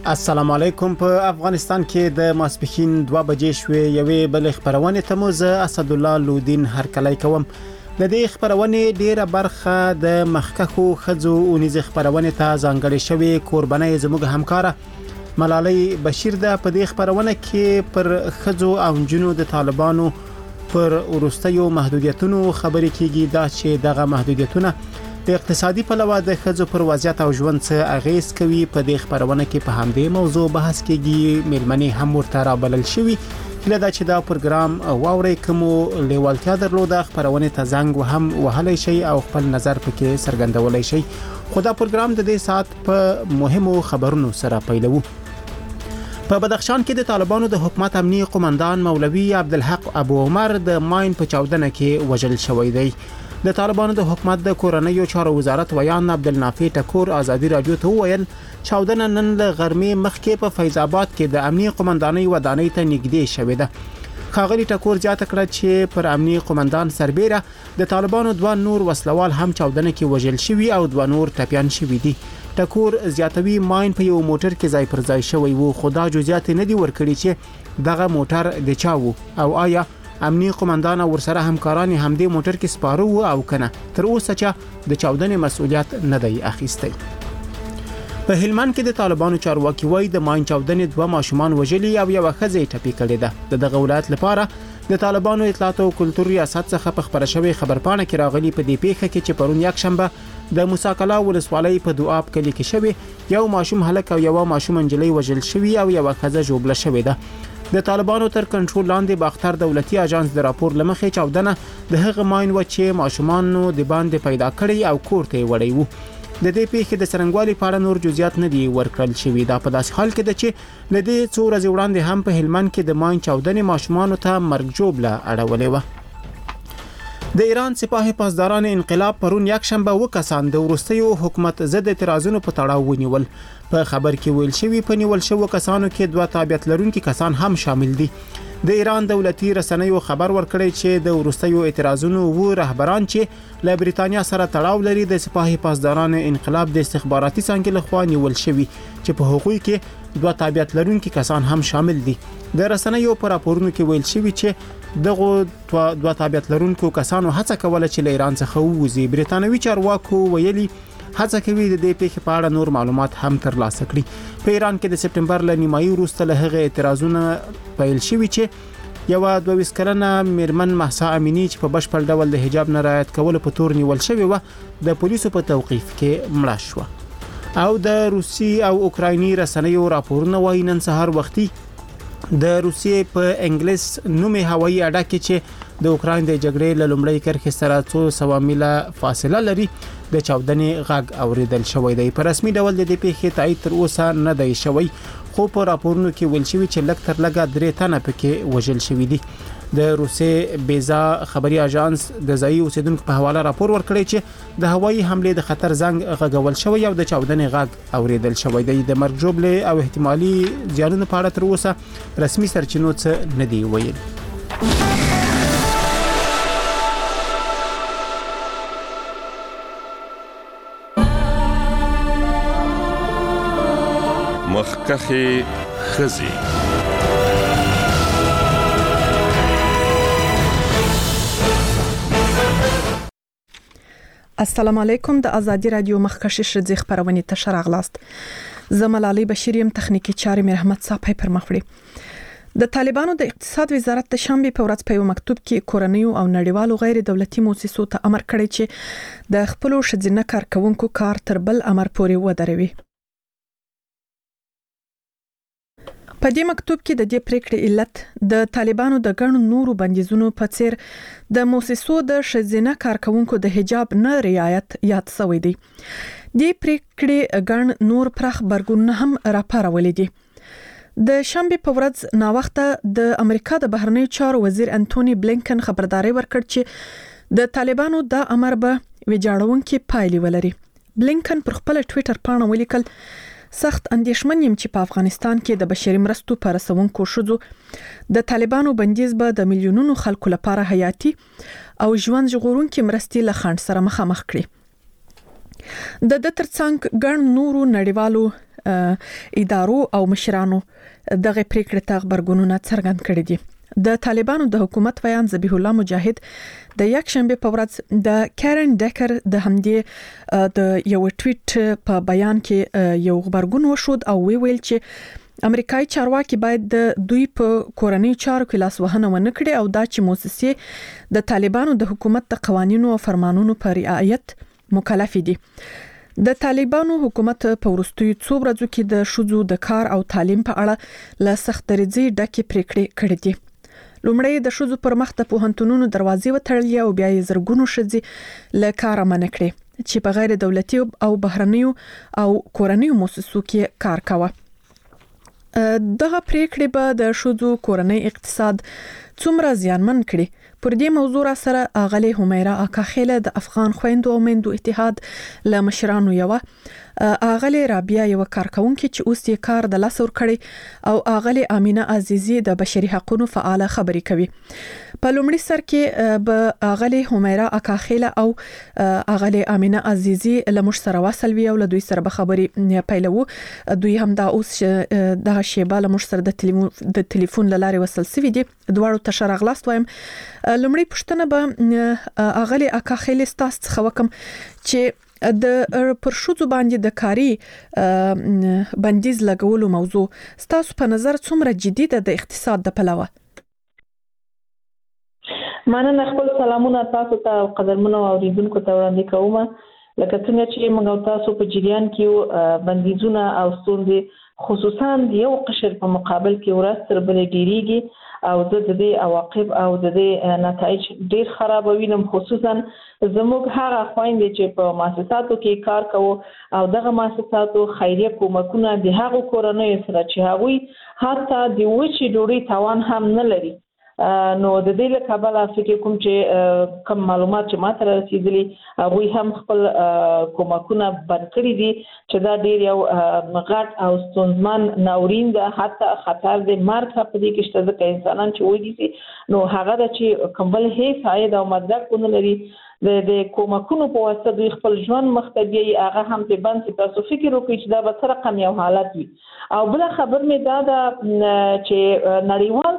السلام علیکم. په افغانستان کې د ماسپښین 2 بجې شوې یوې بل خبرونه ته مو زه اسد الله لودین هرکلی کوم. د دې خبرونه ډیره برخه د مخکخو خزو اونیز خبرونه ته ځانګړې شوې قرباني زموږ همکاره ملالۍ بشیر ده. په دې خبرونه کې پر خزو او جنو د طالبانو پر ورستیو محدودیتونو خبرې کیږي دا چې دغه محدودیتونه د اقتصادي پلوه د خزو پر وضعیت او ژوند څخه اغیز کوي. په دې خبرونه کې په همدې موضوع بحث کیږي. مېلمنې هم ورته رابلل شوی کله چې دا پروګرام واوري کوم لیوالتیا درلوده خبرونه ته زنګ وهم وهلای شي او خپل نظر پکې څرګندولای شي. خو دا پروګرام د دې سات په مهمو خبرونو سره پیلوو. په بدخشان کې د طالبانو د حکومت امنیتي قومندان مولوي عبدالحق ابو عمر د ماین په چاودنه کې وژل شوی دی. د طالبانو د حکومت د کورنیو چارو وزارت ویان عبدالنافع ټکور ازادي رادیو ته وویل چاودنه نن له غرمې مخکې په فیض آباد کې د امنیتي قومندانۍ ودانۍ ته نږدې شوې ده. خاغلی ټکور زیاته کړه چې پر امنیتي قومندان سربېره د طالبانو 2 نور وسلوال هم چاودنه کې وژل شوي او 2 نور ټپيان شوي دي. ټکور زیاتوي ماین په یو موټر کې ځای پر ځای شوی وو خو دا جزئیات نه دي ورکړي چې دغه موټر د چا وو او آیا امنیتي قومندان او ورسره همکاران همدې موټر کې سپاره وو او کنه. تر اوسه چې د چاودنې مسؤلیت نه دی اخیستی. په هلمند کې د طالبانو چارواکي وایي د ماین چاودنې 2 ماشومان وژلي او یو ښځه ټپي کړې ده. دغه ولایت لپاره د طالبانو اطلاعات او کلتور ریاست څخه په خبره شوی خبرپاڼه کې راغلي په دې پیښه کې چې پرون یک شنبه د موساکلا ولسوالۍ په دواب کلی کې شوی یو ماشوم هلک او یو ماشوم انجلۍ وژل شوی او یو ښځه جوړه شوې ده. د طالبانو تر کنټرول لاندې باختر دولتي اژانس د راپور لمخې چاودنه د هغه ماین و چې ماشومان د باندې پیدا کړی او کور ته وړي وو. د دې پیښې د څرنګوالي په اړه نور جزئیات نه دي ورکړل شوی. دا په داسې حال کې ده چې لدې څو ورځې وړاندې هم په هلمند کې د ماین چاودنې ماشومان ته مرګ جوړه اړولې و. د ایران سپاه پاسداران انقلاب پرون یک شنبه وکسان د ورستیو حکومت ضد اعتراضونو په تړاو ونیول. په خبر کې ویل شوی په نیول شوو کسانو کې 2 تابعیت لرونکي کسان هم شامل دي. د ایران دولتي رسنیو خبر ورکړی چې د ورستیو اعتراضونو و رهبران چې له بریتانیا سره تړاو لري د سپاه پاسداران انقلاب د استخباراتي څنګه لخوا نیول شوی چې په هغوی کې 2 تابعیت لرونکي کسان هم شامل دي. د رسنیو په راپورونو کې ویل شوی چې دغه 2 تابعیت لرونکو کسانو هڅه کوله چې له ایران څخه ووځي. بریتانوي چارواکو ویلي هڅه کوي د دې پیښې په اړه نور معلومات هم ترلاسه کړي. په ایران کې د سپټمبر ل نیمایي وروسته له هغه اعتراضونه پیل شوي چې یو 22 کلنه میرمن مهسا امینی چې په بشپړ ډول د حجاب نه رعایت کول په تور نیول شوی و د پولیسو په توقیف کې مړه شو. او د روسي او اوکرایني رسنیو راپورونه وایي نن سهار وختي د روسیې په انګلیس نومي هوایي اډه کې چې د اوکراین د جګړې له لومړۍ کرښې سره 200 میله فاصله لري د چاودنې غږ اوریدل شوی دی. په رسمي ډول د دې پیښې تایید تر اوسه نه دی شوی خو په راپورونو کې ویل شوی چې لږ تر لږه 3 تنه پکې وژل شوی دي. د روسي بیزا خبري اژانس د ځایي اوسیدونکو په حواله راپور ورکړی چې د هوایي حمله د خطر زنګ غږول شوی او د چاودنې غږ اوریدل شوی دی. د مرګ جوړه او احتمالي زیانونو په اړه تر اوسه رسمي سرچینو څخه نه دی ویل. مخکخي خزي السلام علیکم. د ازادي رادیو مخکشي شذ خبرونه ته شراغلاست. زملالي بشیریم تخنیکی چاري مرحمت صاحب پر مخړي. د طالبانو د اقتصاد وزارت د شنبه په ورځ په یو مکتوب کې کورنیو او نړیوالو غیر دولتي مؤسسو ته امر کړی چې د خپل شذینه کارکونکو کار تر بل امر پورې ودروي. په دې مکتوب کې د دې پریکړې علت د طالبانو د ګڼو نورو بندیزونو په څیر د مؤسسو د شذینه کارکونکو د حجاب نه رعایت یاد شوی دی. دې پریکړې ګڼ نور پرخ برګون هم راپارولې دي. د شنبه په ورځ نا وخته د امریکا د بهرنیو چارو وزیر انټونی بلینکن خبرداري ورکړ چې د طالبانو د امر به ویجاړونکې پایلې ولري. بلینکن پر خپل ټوئیټر پاڼه ولیکل سخت اندېښمن یم چې په افغانستان کې د بشري مرستو پر رسونکو شذو د طالبانو بندیز به د میلیونونو خلکو لپاره حیاتي او ژوند ژغورونکې مرستې له خنډ سره مخامخ کړي. د ترڅنګ ګڼ نورو نړیوالو ادارو او مشرانو دغه پریکړه ته خبرګونونه څرګند کړي دي. د طالبانو د حکومت ویان ذبیح الله مجاهد د یک شنبه په ورځ د کارن ډکر د همدې د یو ټویټ په بیان کې یو خبرګون وشود او ویل چې امریکایي چارواکي باید د دوی په کورنۍ چارو کې لاس وهنه ونه کړي او دا چې مؤسسې د طالبانو د حکومت د قوانینو او فرمانونو پر رعایت مکلف دي. د طالبانو حکومت په ورستیو څو ورځو کې د شذو د کار او تعلیم په اړه له سخت درجه ډکه پریکړې کړې دي. لومړی د شذو پر مخ د پوهنتونونو دروازې وتړلې او بیا یې زرګونو شذې له کار منع کړې چې په غیر دولتي او بهرنیو او کورنیو مؤسسو کې کار کاوه. دغه پریکړې به د شذو کورنۍ اقتصاد څومره زیانمن کړي؟ پر دې موضوع سره اغلی همیرا اکاخیله د افغان خويندو او میندو اتحاد له مشرانو یو اغلی رابعه یو کارکونکو چې اوس یې کار د لاس ور کړی او اغلی امینه عزیزی د بشري حقوقو فعال خبري کوي. په لومړي سر کې به اغلی همیرا اکاخیله او اغلی امینه عزیزی له مش سره وصل وی او له دوی سره به خبري پیلو. دوی هم دا اوس د شیبه له مش سره د ټلیفون لارې وصل سوي دي. دواړو ته شرغلاست وایم. لومړی پښتنه به اغلی اکاخیله ستاس څخه وکم چې د پرشوزو باندې د کاری بندیز لګولو موضوع ستاسو په نظر څومره جدي ده د اقتصاد د پلوه؟ مننه. خپل سلامونه تاسو ته قدرمنو اوریدونکو ته وړاندې کوم. لکه څنګه چې موږ تاسو په جریان کې بندیزونه او ستونزې خصوصا د یو قشر په مقابل کې ورستر بل ډیریږي او د دې عواقب او د دې نتایج ډیر خراب وینم. خصوصا زموږ هغه خويندې چې په مؤسساتو کې کار کوي او دغه مؤسساتو خیریه کومکونه د هغو کورنۍ سره چې هغوی حتی د وچې ډوډۍ توان هم نه لري. نو د دې له کبله فکر کوم چې کوم معلومات چې ماته رسیدلي هغوی هم خپل کومکونه بند کړي دي چې دا ډیر یو غټ او ستونزمن ناورین ده. حتی خطر د مرګ په دې کې شته ځکه انسانان چې وایي نو هغه د چې کومبل هیڅ عاید او مدرک نه لري د کومکونو په واسطه دوی خپل ژوند مختبي هغه هم په بند کې تاسو فکر وکړئ چې دا به تر رقم یو حالت وي. او بل خبر مې دا ده چې نړیوال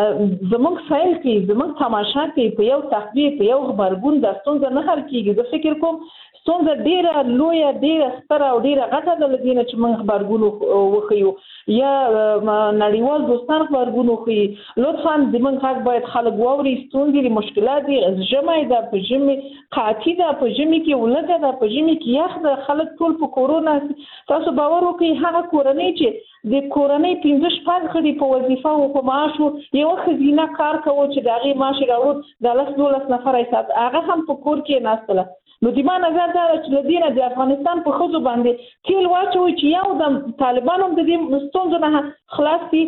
زموږ سایل کې زموږ تماشا کې په یو تخبیر په یو خبرګون د ستونزه نه حل کیږي. زه فکر کوم ستونزه ډیره لویه ډیره ستره او ډیره غټه ده لدینه چې موږ خبرګون وخیو یا نړیوال دوستان خبرګون وخی. لطفا زموږ حق باید خلک واوري. ستونزې مشکلات دي ژمه ده په ژمي قاطی ده په ژمي کې ولګه ده په ژمي کې یخ ده خلک ټول په کورونا. تاسو باور وکړئ هغه کورنۍ چې د کورنۍ 15 غړي په وظیفه او په معاش یو خزینه کار کوي چې دغه معاش راوړ د 12 نفر ایسات هغه هم په کور کې ناستله. نو د ما نظر دا چې لدینه د افغانستان په خزو باندې تیل واچوي چې یو د طالبانو د دې ستونزو نه خلاص دي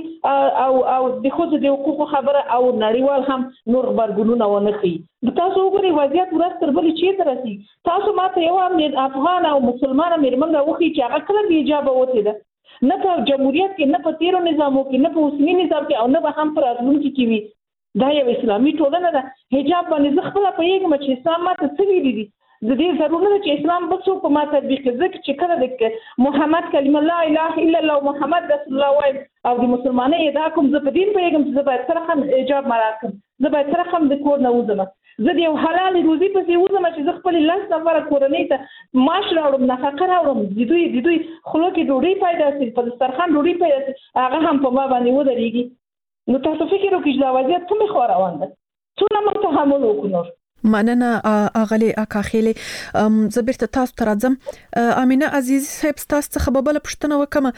او د خزو د حقوقو خبره او نړیوال هم نور خبرګونونه ونه خي. تاسو وګورئ وضعیت ورستر بل چی ترسي. تاسو ماته یو افغان او مسلمان مېرمن راوخی چې هغه کله بي اجازه وته ده نه په جمهوریت کې نه په تیرو نظامو کې نه په اوسنی نظام کې او نه به هم پر راتلونکي کې وي. دا یو اسلامي ټولنه ده. حجاب باندې زه خپل په یوه چې اسلام ماته څه ویلي دي د دې ضرورت نه چې اسلام به څوک په ما تطبیق ځکه چې کله د محمد کلمه لا اله الا الله محمد رسول الله وایم او د مسلمانۍ ادعا کوم زه په دین پیغام چې زه باید سره هم حجاب مراکم زه باید سره هم د کور نه وځم زه د یو حلال روزي پسې وځم چې زه خپل لاس نفر کورنۍ ته معاش راوړم نفقه راوړم د دوی خلو کې ډوډۍ پیدا شي په دسترخوان ډوډۍ پیدا شي هغه هم په ما باندې ودرېږي. نو تاسو فکر وکړئ دا وضعیت کومه خو روان ده څونه موږ تحمل وکړو. مننه اغلی اکاخیلی. زبرته تاسو ته راځم. امینه عزیزی صاحب تاسو څخه بل پښتنه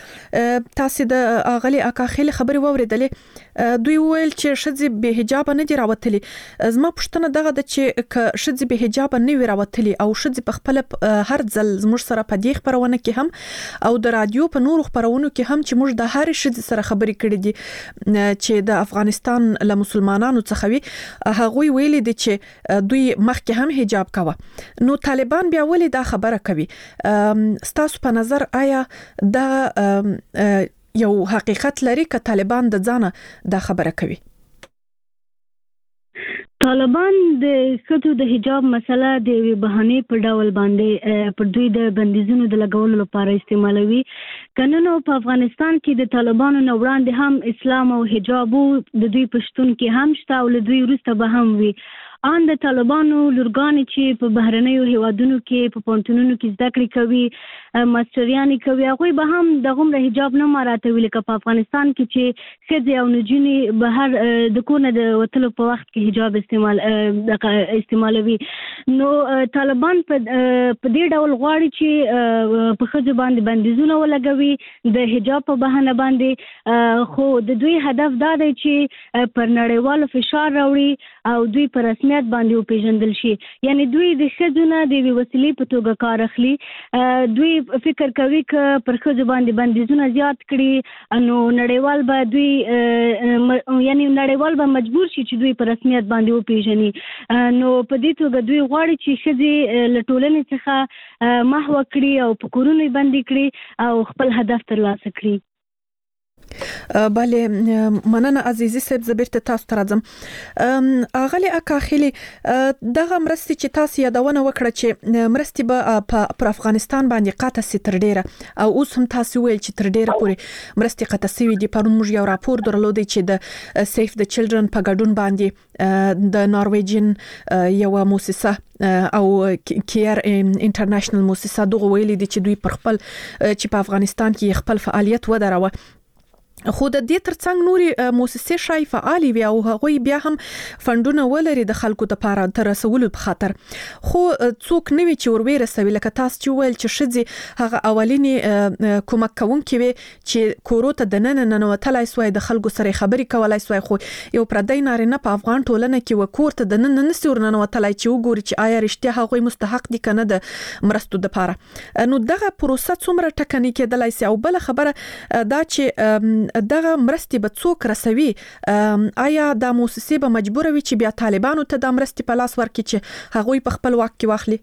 وکم تاسو د اغلی اکاخیلی خبري ووریدلې. دوی ویل چې شذې به حجاب نه دی راوتلی. زما پښتنه دغه د چې ک شذې به حجاب نه وی راوتلی او شذې په خپل هر ځل زموږ سره په دې خبرونه کې هم او د رادیو په نورو خبرونو کې هم چې موږ د هر شذې سره خبرې کړې دي چې د افغانستان له مسلمانانو څخه وي هغه ویلي دي چې دوی مخکې هم حجاب کاوه. نو طالبان بیا ولې دا خبره کوي؟ ستاسو په نظر آیا دا یو حقیقت لري که طالبان د ځانه دا خبره کوي؟ طالبان د ښځو د حجاب مسله د یوې بهانې په ډول باندې پر دوی د بندیزونو د لګولو لپاره استعمالوي. که نن په افغانستان کې د طالبانو نه وړاندې هم اسلام او حجاب د دوی په شتون کې هم شته او له دوی وروسته به هم وي. ان د طالبانو لورګانې چې په بهرنیو هیوادونو کې په پوهنتونونو کې زده کړې کوي، ماستریانې کوي، هغوی به هم دغومره حجاب نه مراعاتوي لکه په افغانستان کې چې ښځې او نجونې بهر د کور نه د وتلو په وخت کې حجاب استعمالوي. نو طالبان په دې ډول غواړي چې په ښځو باندې بندیزونه ولګوي د حجاب په بهانه باندې، خو د دوی هدف دا دی چې پر نړیوالو فشار راوړي او دوی په رسمیت باندې وپیژندل شي. یعنی دوی د ښځو نه د یوې وسیلې په توګه کار اخلي. دوی فکر کوي که پر ښځو باندې بندیزونه زیات کړي نو نړیوال به دوی یعنی نړیوال به مجبور شي چې دوی په رسمیت باندې وپیژني. نو په دې توګه دوی غواړي چې ښځې له ټولنې څخه محو کړي او په کورونو یې بندي کړي او خپل هدف ترلاسه کړي. بله مننه عزیزي صاحب، زبرته تاسو ته راځم. اغلی اکاخیلی دغه مرستې چې تاسو یادونه وکړه چې مرستې به پر افغانستان باندې قطع سي تر ډیره او اوس هم تاسو ویل چې تر ډیره پورې مرستې قطع سوي دي. پرون موږ یو راپور درلودی چې د سیف د چلډرن په ګډون باندې د نارویجن یو مؤسسه او کیر انټرنیشنل مؤسسه دغه ویلي دي چې دوی پر خپل چې په افغانستان کې خپل فعالیت ودروه. خو د دې ترڅنګ نوري مؤسسې شای فعالي وي او هغوی بیا هم فندونه ولري د خلکو لپاره تر رسولو په خاطر، خو څوک نه وی چې وروي رسوي. لکه تاسو چې ویل چې شذې هغه اولینی کومک کوونکي وي چې کورو ته د نن وتلای سوی د خلکو سره خبري کولای سوی، خو یو پردی نارینه په افغان ټولنه کې وکور ته د نن نسور نن وتلای چې وګوري چې آیا رښتیا هغوی مستحق دي کنه د مرستو لپاره. نو دغه پروسه څومره ټکنی کېدلای سي؟ او بل خبره دا چې دغه مرستې به څوک رسوي؟ آیا د مؤسسې به مجبور وي چې بیا طالبانو ته د مرستې په لاس ورکړي چې هغوی په خپل واک کې واخلي؟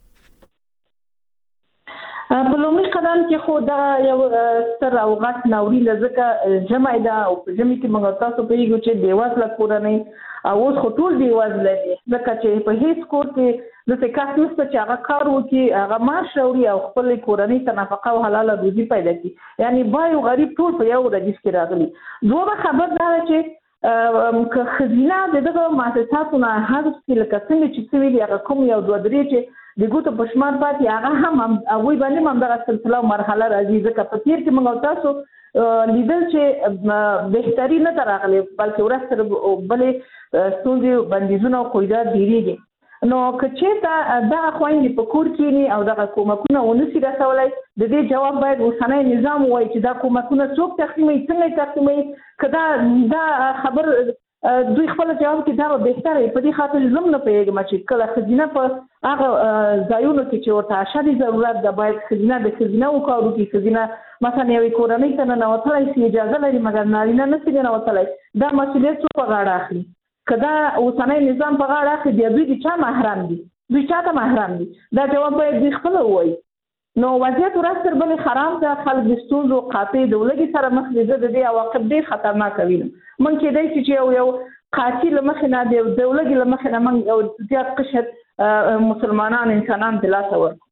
په لومړي قدم کې خو دا یو ستر او غټ ناورین ځکه جمع ده او په جمع کې موږ تاسو پیږو چې بېوزله کورنۍ او اوس خو ټول بېوزله دي ځکه چې په هیڅ کور کې داسې کس نشته چې هغه کار وکړي، هغه معاش راوړي او خپلې کورنۍ ته نفقه او حلاله روزي پیدا کړي. یعنی بای او غریب ټول په یو ردیف کې راغلي. دومره خبر دا ده چې که ښځینه د دغه مؤسساتو نه حذف کړي لکه څنګه چې څه ویلي هغه کوم یو دوه درې چې د ګوتو په شمار پاتې هغه هم هغوی باندې هم دغه سلسله او مرحله راځي. ځکه په تېر کې موږ تاسو لیدل چې بهتري نه ته راغلې بلکې ورځ تر بلې ستونزې بندیزونه او قیودات ډېرېږي. نو که چېرته دغه خویندې په کور کښېني او دغه کومکونه ونشي رسولی، د دې جواب باید اوسنی نظام ووایي چې دا کومکونه څوک تقسیموي، څنګه یې تقسیموي. که دا خبر دوی خپل جواب کې دا به بهتره وي. په دې خاطر زه هم نه پوهېږم چې کله ښځینه په هغه ځایونو کې چې ورته اشد ضرورت ده باید ښځینه د ښځینهو کارو کې ښځینه مثلا یوې کورنۍ ته ننوتلی شي، اجازه لري مګر نارینه نشي ننوتلی. دا مسؤلیت څوک په غاړه اخلي؟ که دا اوسنی نظام په غاړه اخلي بیا دوی د چا محرم دي؟ دوی چاته محرم دي؟ دا جواب باید دوی خپله ووایي. نو وضعیت ورځ تر بلې خراب ده، خلک د ستونزو قاطع د ولږې سره مخ دي. زه د دې عواقب ډېر خطرناکه وینم. من کېدای شي چې یو قاطع له مخې نه د ولږې له مخې نه من یو زیات قشر مسلمانان انسانان د لاسه ورکړو.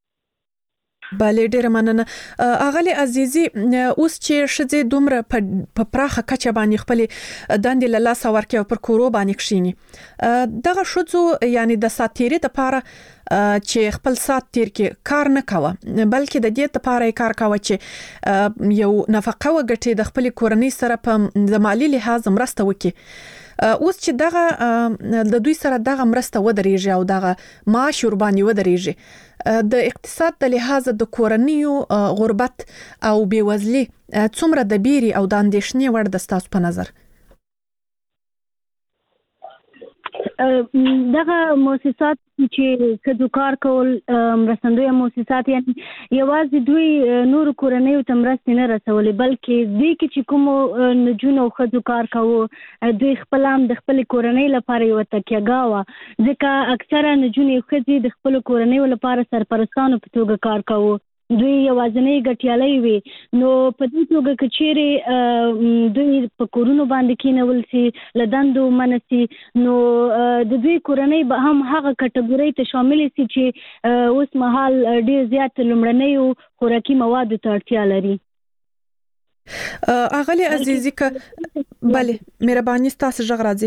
بله ډیره مننه. اغلی عزیزي، اوس چې ښځې دومره په پراخه کچه باندې خپلې دندې له لاسه ورکړي او پر کورو باندې کښېني، دغه ښځو یعنی د ساعت تېرۍ دپاره چې خپل ساعت تېر کې کار نه کوه بلکې د دې دپاره یې کار کوه چې یو نفقه وګټي، د خپلې کورنۍ سره په د مالي لحاظ مرسته وکړي. اوس چې دغه د دوی سره دغه مرسته ودرېږي او دغه معاش ورباندې ودرېږي، د اقتصاد د لحاظ د کورنیو غربت او بېوزلي څومره د بیري او د اندېښنې وړ ده ستاسو په نظر؟ دغه مؤسسات چې ښځو کار کول مرستندویه مؤسسات یعنی یوازې دوی نورو کورنیو ته مرستې نه رسولې بلکې دوی کې چې کومو نجونو او ښځو کار کوو دوی خپل هم د خپلې کورنۍ لپاره یوه تکیهګاه وه ځکه اکثره نجونې او ښځې د خپلو کورنیو لپاره سرپرستانو په توګه کار کوو دوی یوازنۍ ګټیالۍ وي. نو په دې توګه که چیرې دوی په کورونو باندې کېنول سي، له دندو منع سي، نو د دوی کورنۍ به هم هغه کټګورۍ ته شامل سي چې اوس مهال ډېر زیات لومړنیو خوراکي موادو ته اړتیا لري. اغلی عزیزی که بله مهرباني ستاسو غږ راځي.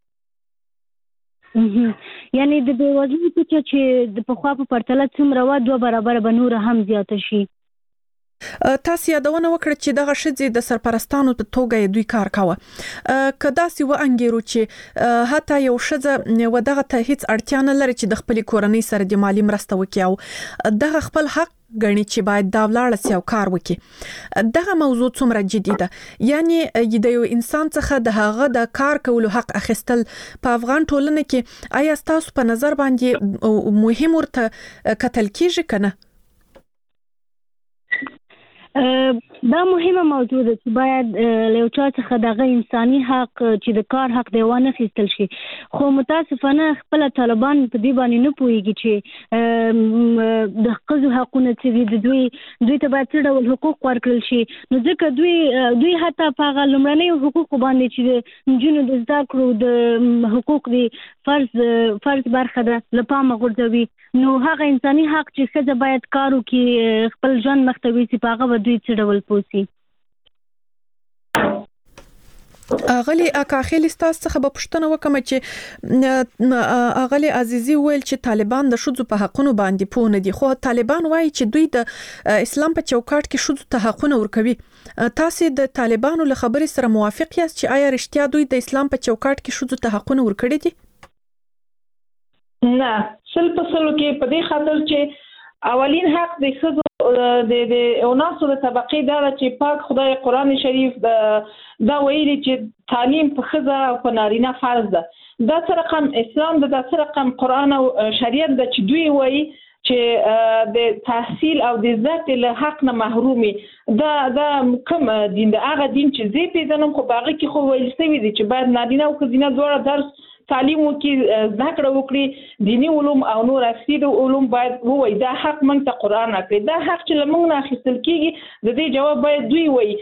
یعنی د بېوزلۍ کچه چې د پخوا په پرتله څومره وه 2 برابره به نوره هم زیاته شي. تاسو یادونه وکړه چې دغه ښځې د سرپرستانو په توګه دوی کار کاوه. که داسې و انګیرو چې حتی یو ښځه و دغه ته هیڅ اړتیا نه لري چې د خپل کورنۍ سره د مالی مرسته وکړي او دغه خپل حق غني چې باید دا ولاړ سي او کار وکړي. دغه موضوع څومره جدي ده؟ یعنی د یو انسان څخه د هغه د کار کولو حق اخیستل په افغان ټولنه کې آیا تاسو په نظر باندې مهم ورته کتل کیږي کنه؟ دا مهمه موضوع ده چې باید له یو چا څخه دغه انساني حق چې د کار حق دی ونه اخیستل شي. خو متاسفانه خپل طالبان په دې باندې نه پوهیږي چې د ښځو حقونه څه دي، دوی ته باید څه ډول حقوق ورکړل شي. نو ځکه دوی حتی په هغه لومړنیو حقوقو باندې چې د نجونو د زده کړو د حقوق دي فرض برخه ده له پامه غورځوي. نو هغه انساني حق چې ښځه باید کار وکړي، خپل ژوند مخ ته یوسي، په هغه دوی څه ډول پوسي. اغلی اکاخیل ستاسو څخه به پوښتنه وکم چې اغلی عزیزی ویل چې طالبان د شذو په حقونو باندې پوه نه دي، خو طالبان وایي چې دوی د اسلام په چوکاټ کې شذو ته حقونه ورکوي. تاسو د طالبانو له خبرې سره موافق یاست چې آیا رښتیا دوی د اسلام په چوکاټ کې شذو ته حقونه ورکړي دي؟ نه، 100% کې په دې خاطر چې اولین حق د ښځو د اوناسو د طبقې دا چې پاک خدای قرآن شریف دا ویلي چې تعلیم په ښځه او په نارینه فرض ده. دا څه رقم اسلام ده، دا څه رقم قرآن او شریعت ده چې دوی وایي چې د تحصیل او د زده کړې له حق نه محرومي. دا کوم دین ده؟ هغه دین چې زه پیژنم خو په هغه کې خو ویل شوي دي چې باید نارینه او ښځینه دواړه درس تعلیم وکړي، زده کړه وکړي، دینی علوم او نور اصلي علوم باید ووایي. دا حق موږ ته قرآن راکړي. دا حق چې له موږ نه اخیستل کېږي د دې جواب باید دوی وایي.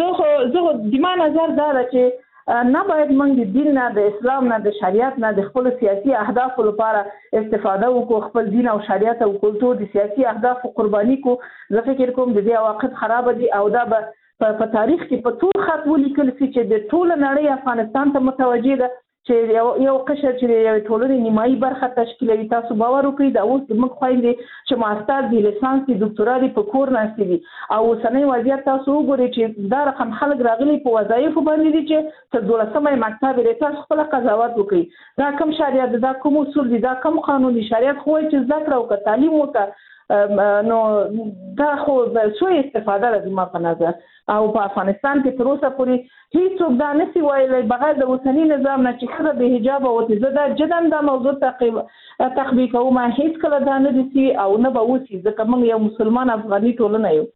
زه د ما نظر دا ده چې نه باید موږ د دین نه، د اسلام نه، د شریعت نه د خپل سیاسي اهدافو لپاره استفاده وکړو، خپل دین او شریعت او کلتور د سیاسي اهدافو قرباني کو. زه فکر کوم د دې عواقب خراب دي او دا به په تاریخ کې په ټول خط ولیکل شي چې د ټول نړۍ افغانستان ته متوجه ده چې یو قشر چې یو ټولنې نیمایي برخه تشکیلوي. تاسو باور وکړئ دا اوس زموږ خویندې چې ماستر دي، لیسانس دي، دکتورا دي په کور ناستې دي او اوسنی وضعیت تاسو وګورئ چې دا رقم خلک راغلي په وظایفو باندې دي چې تر 12مه مکتب لري. تاسو خپل قضاوت وکړئ دا کوم شریعت، دا کوم اصول دي، دا کوم قانوني شریعت خو چې زده کړه وکړه، تعلیم وکړه. نو دا خو سوء استفاده ده ما په نظر. او په افغانستان کې تر اوسه پورې هیڅوک دا نشي ویلی بغیر د اوسني نظام نه چې ښځه بې حجابه وځي. زه دا جدا دا موضوع تطبیق کوم، هیڅ کله دا نه دي او نه به وسي ځکه موږ یو مسلمان افغاني ټولنه یو.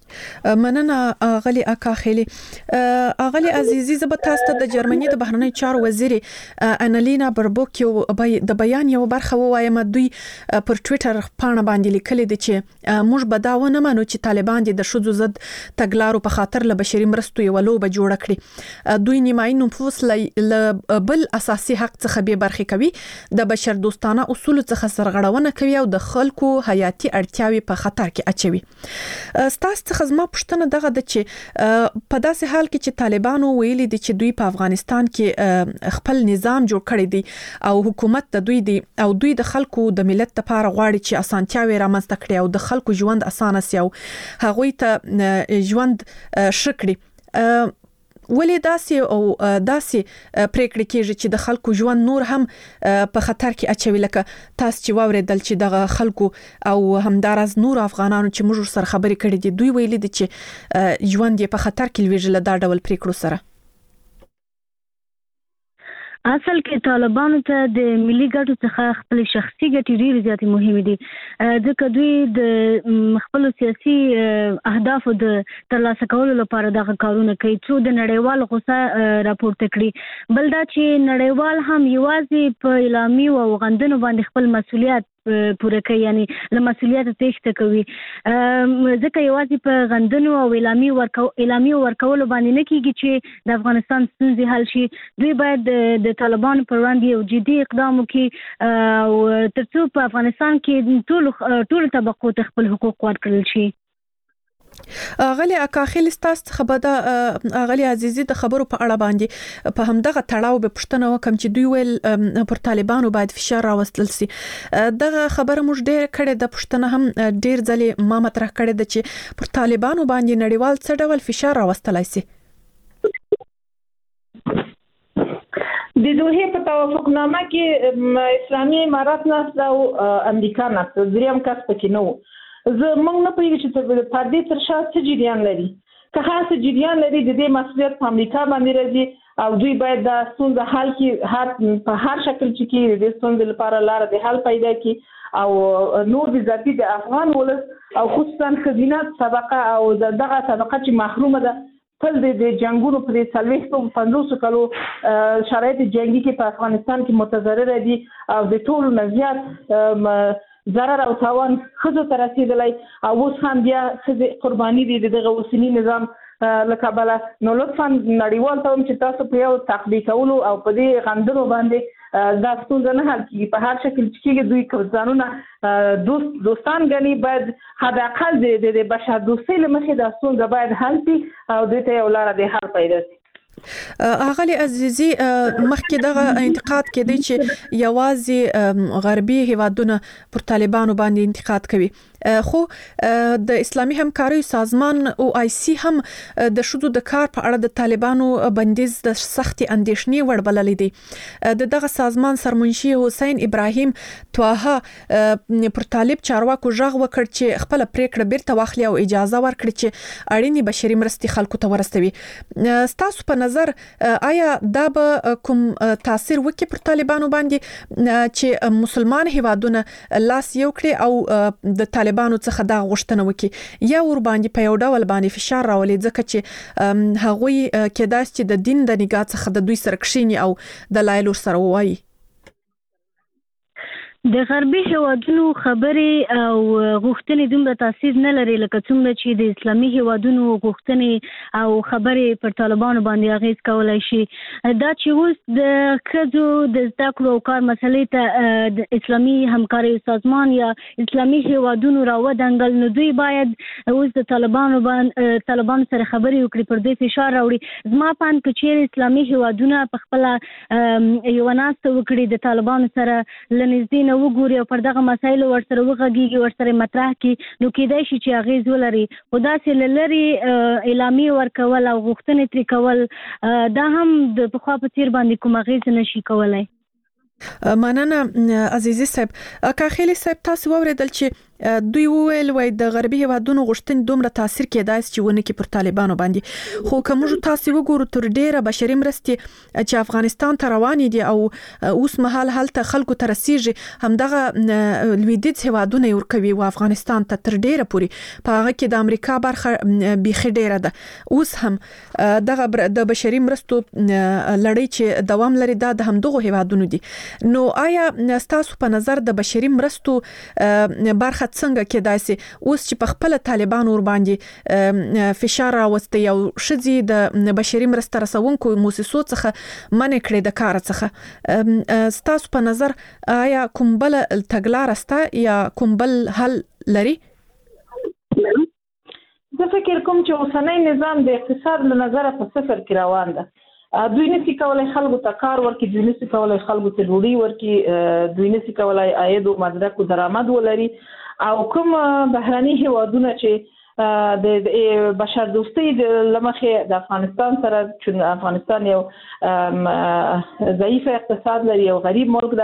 مننه اغلی اکاخیلی. اغلی عزیزی زه به تاسو ته د جرمني د بهرنی چارو وزیر انالینا بربوک د بیان یو برخه ووایم. دوی پر ټوئیټر پاڼه باندې لیکلي دي چې موږ به دا ونه منو چې طالبان د ښځو ضد تګلارو په خاطر له بشري مرستو یو لوبه جوړه کړي. دوی نیمایي نفوس له بل اساسي حق څخه به برخې کوي، د بشر دوستانه اصول څخه سرغړونه کوي او د خلکو حیاتي اړتیاوې په خطر کې اچوي. تاسو خزما پښتنه دغه د چې په داسې حال کې چې طالبانو ویلي دي چې دوی په افغانستان کې خپل نظام جوړ کړی دی او حکومت د دوی دی او دوی د خلکو د ملت لپاره غواړي چې اسانتیاوي رامنځته کړي او د خلکو ژوند اسانه سي او هغوی ته ژوند ښه کړي. ولې داسې پریکړې کېږي چې د خلکو ژوند نور هم په خطر کې اچوي؟ لکه تاسو چې واورېدل چې دغه خلکو او همداراز نور افغانانو چې موږ سره خبرې کړې دي دوی ویلي دي چې ژوند یې په خطر کې لویږي له دا ډول پریکړو سره. اصل کې طالبانو ته د ملي ګټو څخه خپل شخصي ګټې ډېرې زیاتې مهمې دي ځکه دوی د خپل سیاسي اهدافو د ترلاسه کولو لپاره دغه کارونه کوي څو د نړیوال غوسه راپورته کړي بل دا چې نړیوال هم یوازې په اعلامي او غندنو باندې خپل مسؤلیت پوره کوي یعنی له مسؤلیت تېښته کوي ځکه یوازې په غندنو او اعلامي ورکولو باندې نه کیږي چې د افغانستان ستونزې حل شي دوی باید د طالبانو پر وړاندې یو جدي اقدام وکړي او ترڅو په افغانستان کې ټولو طبقو ته خپل حقوق ورکړل شي غلي اکاخیل ستاسو خبره غلي عزیزي د خبرو په اړه باندې په همدغه تړاو به پښتنه وکم چې دوی ویل پر طالبانو باید فشار راوستل سي دغه خبره موږ ډېر کړه د پښتنه هم ډېر ځلې ما مطرح کړه د چې پر طالبانو باندې نړیوال څه ډول فشار راوستلای سي د دوه په توافقنامه کې اسلامي امارات نه او امریکا نه دریم کس پکې نو زه موږ نه پوهیږو چې په دې تر شا څه جریان لري که خاص جریان لري د دې مسؤلیت په امریکا باندې راځي او دوی باید د ستونزې حل کې په هر شکل چې کې د ستونزې لپاره لار د حل پیدا کړي او نور د ذاتي د افغان ولس او خصوصا خزینه طبقه او دغه طبقه چې محرومه ده تل د جنگونو په 350 کلو شرایط جنگي کې په افغانستان کې متضرر دي او د ټولو نزيات ضرر او تاوان خزو ته رسیدلی او اوس هم بیا قرباني دي دغه اوسنی نظام لکه بل نو لطفا نړیوال ته چې تاسو په یو تقبیح کولو او په دې غندلو باندې دا ستونزه نه حل کیږي په هر شکل چې دوی ځانونه دوستان غني باید حد اقل د بشر دوستۍ لمخې د ستونزه باید حل شي او دوی ته یو لار د حل پیدا شي اغلی عزیزي مخکې دغه انتقاد کېدی چې یوازې غربي هیوادونه پر طالبانو باندې انتقاد کوي خو د اسلامي همکارۍ سازمان او آی سی هم د شذو د کار په اړه د طالبانو بندیز د سختي اندېښنې وړ بللې دي دغه سازمان سرمنشي حسین ابراهیم توها پر طالب چارواکو ژغ وکړ چې خپل پریکړه بیرته واخلي او اجازه ورکړي چې اړینی بشري مرستې خلکو ته ورسوي ستاسو په نظر آیا دا به کوم تاثیر وکړي پر طالبانو باندې چې مسلمان هیوادونه لاس یو کړي او د طالبانو څخه دا غوښتنه وکړي یا ور باندې په یو ډول باندې فشار راولي ځکه چې هغوی کېدای شي د دین د نگاه څخه د دوی سره کښینی او د لایلو سره وایي د غربي هیوادونو خبرې او غوښتنې دومره تاثیر نه لري لکه څومره چې د اسلامي هیوادونو غوښتنې او خبرې پر طالبانو باندې اغیز کولای شي دا چې اوس د ښځو د زده کړو او کار مسلې ته د اسلامي همکارۍ سازمان یا اسلامي هیوادونو راودانګل نو دوی باید اوس د طالبانو سره خبرې وکړي پر دې فشار راوړي زما په اند کې چې اسلامي هیوادونه په خپل یو ناسته وکړي د طالبانو سره لنځدې وګوري او پر دغه مسایلو ورسره وغږیږي ورسره مطرح کړي نو کېدای شي چې اغیز ولري خو داسې لري اعلامي ورکول او غوښتنې ترې کول دا هم د پخوا په څیر باندې کوم اغیز نشي کولای مننه عزیزي صاحب اکاخیلی صاحب تاسو وویل چې دوی ویل وای د غربي هیوادونو غوښتنې دومره تاثیر کېدای چې ونه کې پر طالبانو باندې خو کوم تاسو وګورو تر ډیره بشري مرستې چې افغانستان ته روانې دي او اوس مهال هلته خلکو ته رسیږي همدغه لویدیځ هیوادونه ورکوي او افغانستان ته تر ډیره پوري په هغه کې د امریکا برخه بيخي ډیره ده اوس هم دغه د بشري مرستو لړۍ چې دوام لري دا د همدغه هیوادونو دي نو آیا تاسو په نظر د بشري مرستو برخه څنګه کېدای شي اوس چې په خپل طالبانو ور باندې فشار راوستي او شذي د بشري مرسته رسونکو مؤسسو څخه منع کړي د کار څخه ستاسو په نظر آیا کوم بل تګلار استا یا کوم بل حل لري زه فکر کوم چې اوسنۍ نظام د اقتصاد له نظره په صفر کې روان ده دوی نشي کولای خلکو ته کار ورکړي دوی نشي کولای خلکو ته ډوډۍ ورکړي دوی نشي کولای عاید او مدرک او درآمد ولري او کوم بهراني هیوادونه چې د بشر دوستۍ لمخې د افغانستان سره چې افغانستان یو ضعیف اقتصاد لري او غریب ملک ده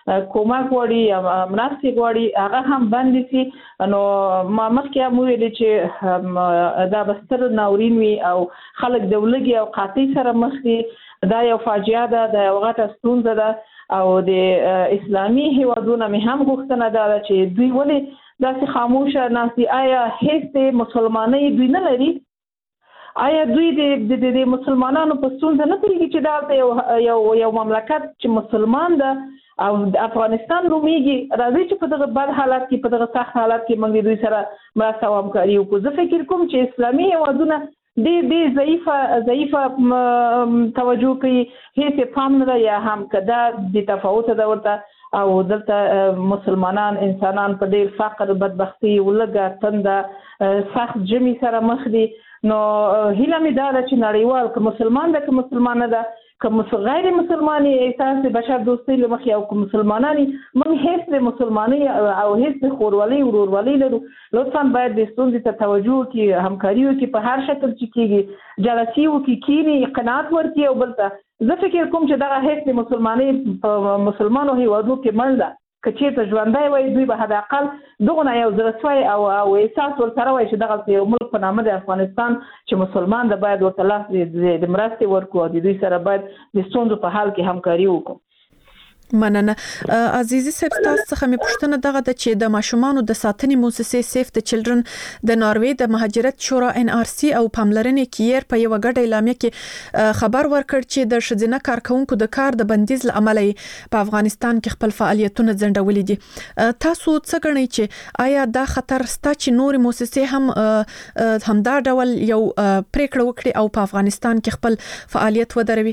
کومک غواړي یا مرستې غواړي هغه هم بند شي. نو ما مخکې هم ویل چې دا بستر ناورین وي او خلک د ولګي او قحطۍ سره مخ دي. دا یو فاجعه ده، دا یو غټه ستونزه ده او د اسلامي هیوادونو مې هم غوښتنه ده چې دوی ولې داسې خاموشه ناسي. آیا هیڅ مسلمانۍ دوی نه لري؟ آیا دوی د مسلمانانو په ستونزه نه پوهېږي چې دا یو مملکت چې مسلمان ده او د افغانستان نومېږي؟ راځي چې په دغه بد حالت کې، په دغه سخت حالت کې موږ دوی سره مرسته او همکاري وکړو. زه فکر کوم چې اسلامي هیوادونه ډېر ضعیفه توجه کوي، هیڅ پام نه ده یا هم که دا د تفاوت ده ورته او دلته مسلمانان انسانان په ډېر فقر، بدبختي، ولږه، تنده، سخت ژمي سره مخ دي. نو هیله مې دا ده چې نړیوال که مسلمان ده که مسلمانه ده که غیر مسلمانی احساس بشر دوستۍ له مخې او که مسلمانانی موږ هیڅ د مسلمانۍ او هیڅ د خورولۍ ورورولۍ لرو. لطفا باید د ستونزې ته توجه وکړي، همکاري وکړي، په هر شکل چې کېږي جلسي وکړي، کینی قناعت ورکړي او بل ته زه فکر کوم چې دغه هیڅ د مسلمانۍ په مسلمانو هیوادو کې مړ ده. که چېرته ژوندی وای دوی به حداقل دغونه یو زړه سوی او احساس ورسره وای چې دغه یو ملک په نامه د افغانستان چې مسلمان ده باید ورته لاس د مرستې ورکړو او د دوی سره باید د ستونزو په حال کې همکاري وکړو. مننه. عزیزي صاحب، تاسو څخه مې پوښتنه دغه ده چې د ماشومانو د ساتنې مؤسسې سیف د چلډرن د ناروې د مهاجرت شورا NRC او پاملرنې کیر په یو غټه اعلامیه کې خبر ورکړ چې د ښځینه کارکونکو د کار د بندیز لامل په افغانستان کې خپل فعالیتونه ځنډولي دي. تاسو څه ګڼئ چې آیا دا خطر ستا چې نور مؤسسې هم همدا ډول یو پریکړه وکړي او په افغانستان کې خپل فعالیت ودروي؟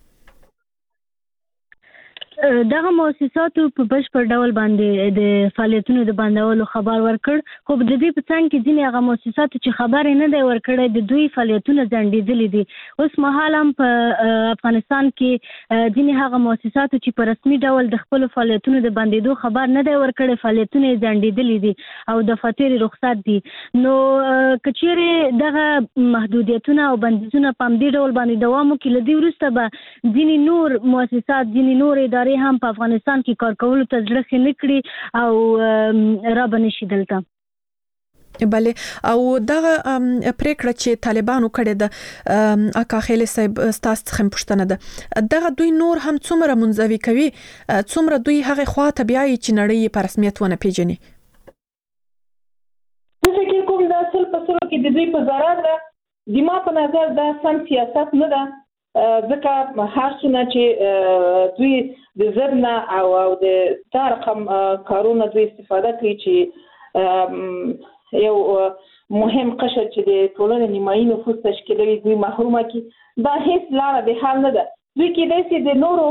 دغه مؤسساتو په بشپړ ډول باندې د فعالیتونو د بندولو خبر ورکړ، خو د دې په څنګ کې ځینې هغه مؤسساتو چې خبر نه دی ورکړی د دوی فعالیتونه ځنډېدلي دي. اوس مهال هم په افغانستان کې ځینې هغه مؤسساتو چې په رسمي ډول د خپلو فعالیتونو د بندېدو خبر نه دی ورکړی فعالیتونه یې ځنډېدلي دي او د فاتورې رخصت دي. نو که چیرې دغه محدودیتونه او بندیزونه په همدې ډول باندې دوام وکړي، له دې وروسته به ځینې نور مؤسسات، ځینې نور ادارې هم په افغانستان کې کار کولو ته زړه ښه نه کړي او را به نشي دلته. بله، او دغه پریکړه چې طالبانو کړې ده اکا خیل صاحب، ستاسو څخه پوښتنه ده دغه دوی نور هم څومره منځوي کوي، څومره دوی هغه خوا ته بیایي چې نړۍ په رسمیت ونه پیژني؟ زه فکر کوم دا اصل په سلو کې د دوی په ضرر ده. د ما په نظر دا سم سیاست نه ده، ځکه هر څونه چې دوی د ضرب نه او د دا رقم کارونه دوی استفاده کوي چې یو مهم قشر چې د ټولنې نیمایي نفوس تشکیلوي دوی محرومه کړي. دا هیڅ لاره د حل نه ده. دوی کېدای شي د نورو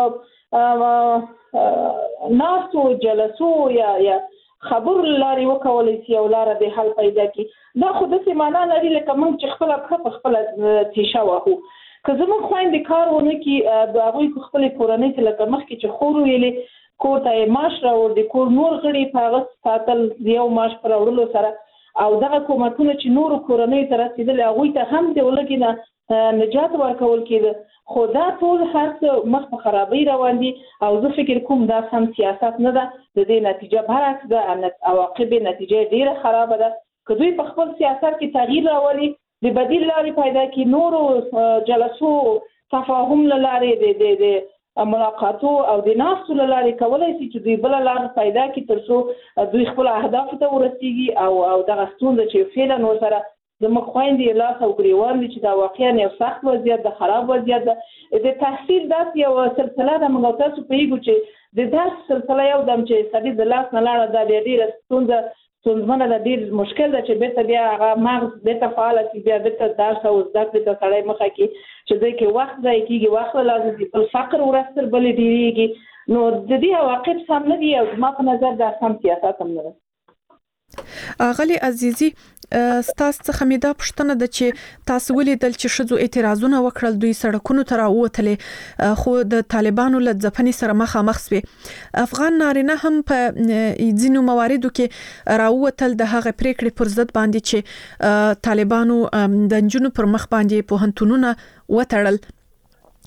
ناستو جلسو یا خبرو لارې وکولی شي او لاره د حل پیدا کړي. دا خو داسې معنا لري لکه موږ چې خپله پښه په خپله تیشه وهو. که زموږ خویندې کار ونه کړي، د هغوی په خپلې کورنۍ ته لکه مخکې چې خور ویلې کور ته یې معاش راوړ، د کور نور غړي په هغه ساتل د یو معاش په راوړلو سره او دغه کومکونه چې نورو کورنیو ته رسېدل هغوی ته هم د ولږې نه نجات ورکول کېده. خو دا ټول هر څه مخ په خرابۍ روان دي او زه فکر کوم دا سم سیاست نه ده. د دې نتیجه برعکس ده، عواقب نتیجه ډېره خرابه ده. که دوی په خپل سیاست کې تغییر راولي، د بدیل لارې پیدا کړي، نورو جلسو تفاهم له لارې د ملاقاتو او د ناستو له لارې کولی شي چې دوی بله لار پیدا کړي تر څو دوی خپل اهدافو ته ورسېږي او دغه ستونزه چې فعلا ورسره زموږ خویندې لاس او ګریوان دي چې دا واقعا یو سخت وضعیت ده، خراب وضعیت ده. د تحصیل داسې یوه سلسله ده، موږ تاسو پوهېږو چې د درس سلسله یو دم چې سړي د لاس نه لاړه دا بیا ډېره ستونزمنه ده، ډېر مشکل ده چې بیرته بیا هغه مغز بیرته فعاله شي، بیا بیرته درس او زده کړې ته سړی مخه کړي چې دوی کې وخت ضایع کېږي، وخت له لاسه ځي، بل فقر ورځ تر بلې ډېرېږي. نو د دې عواقب سم نه دي او زما په نظر دا سم سیاست هم نه ده. اغلی عزیزي، ستاسو څخه مې دا پوښتنه ده چې تاسو ولیدل چې ښځو اعتراضونه وکړل، دوی سړکونو ته راووتلې خو د طالبانو له ځپنې سره مخامخ شوې. افغان نارینه هم په ځینو مواردو کې راووتل د هغه پریکړې پر ضد باندې چې طالبانو د نجونو پر مخ باندې پوهنتونونه وتړل.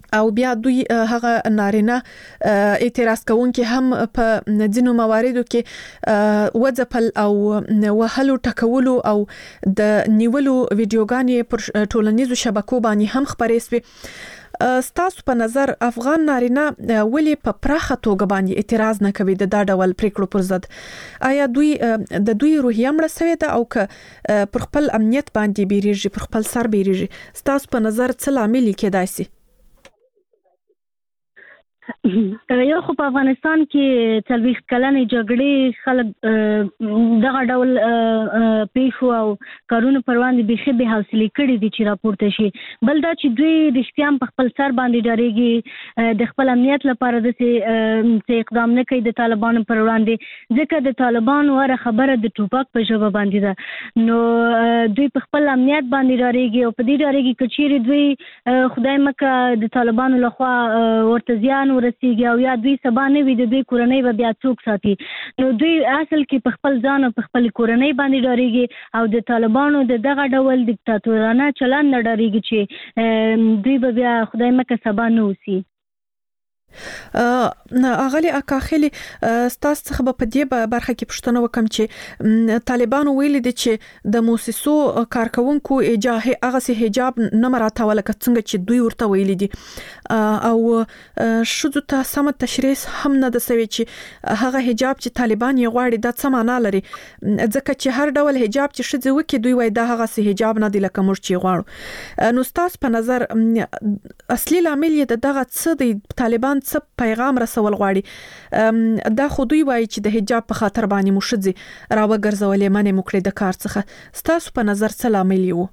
او بیا دوی هغه نارینه اعتراض کوونکي هم په ځینو مواردو کې وځپل او وهلو ټکولو او د نیولو ویډیوګانې پر ټولنیزو شبکو باندې هم خبرې شوې. ستاسو په نظر افغان نارینه ولې په پراخه توګه باندې اعتراض نه کوي د دا ډول پریکړو پر ضد؟ آیا دوی د دوی روحیه مړه شوې ده او که پر خپل امنیت باندې بیریږي، پر خپل سر بیریږي؟ ستاسو په نظر څه لامل کېدای شي؟ یو خو په افغانستان کې 40 کلنې جګړې خلک دغه ډول پیښو او کارونو پر وړاندې بيخي به حوصله کړې دي چې راپورته شي. بل دا چې دوی رښتیا په خپل سر باندې ډارېږي، د خپل امنیت لپاره د څه اقدام نه کوي د طالبانو پر وړاندې، ځکه د طالبانو وره خبره د ټوپک په ژبه باندې ده. نو دوی په خپل امنیت باندې ډارېږي او په دې ډارېږي چې چیرې دوی خدای مکه د طالبانو لخوا ورته زیان ورسیږي او یا دوی سبا نه وي د دوی کورنۍ به بیا څوک ساتي. نو دوی اصل کې په خپل ځان او په خپل کورنۍ باندې ډارېږي او د طالبانو د دغه ډول دیکتاتورانه چلند نه ډارېږي چې دوی به بیا خدای مکه سبا نه وسی. اغلی اکاخلی ستاسو څخه په دې برخه کې پوښتنه وکم چې طالبانو ویل دي چې د موسسو کارکونکو هغه سي حجاب نه مراتاوله څنګه چې دوی ورته ویل دي او شذو ته سم تشریح هم نه د سوي چې هغه حجاب چې طالبان یې غواړي د څه معنا لري، ځکه چې هر ډول حجاب چې شذو وکي دوی وای دا هغه سي حجاب نه دی لکه موږ چې غواړو. نو ستاسو په نظر اصلي لامل یې دغه څه دی؟ طالبان څه پیغام رسول غواړي؟ دا خو دوی وایي چې د حجاب په خاطر باندې مشدي راوګرځولې منې مکړې د کار څخه. ستاسو په نظر څه لامل یو؟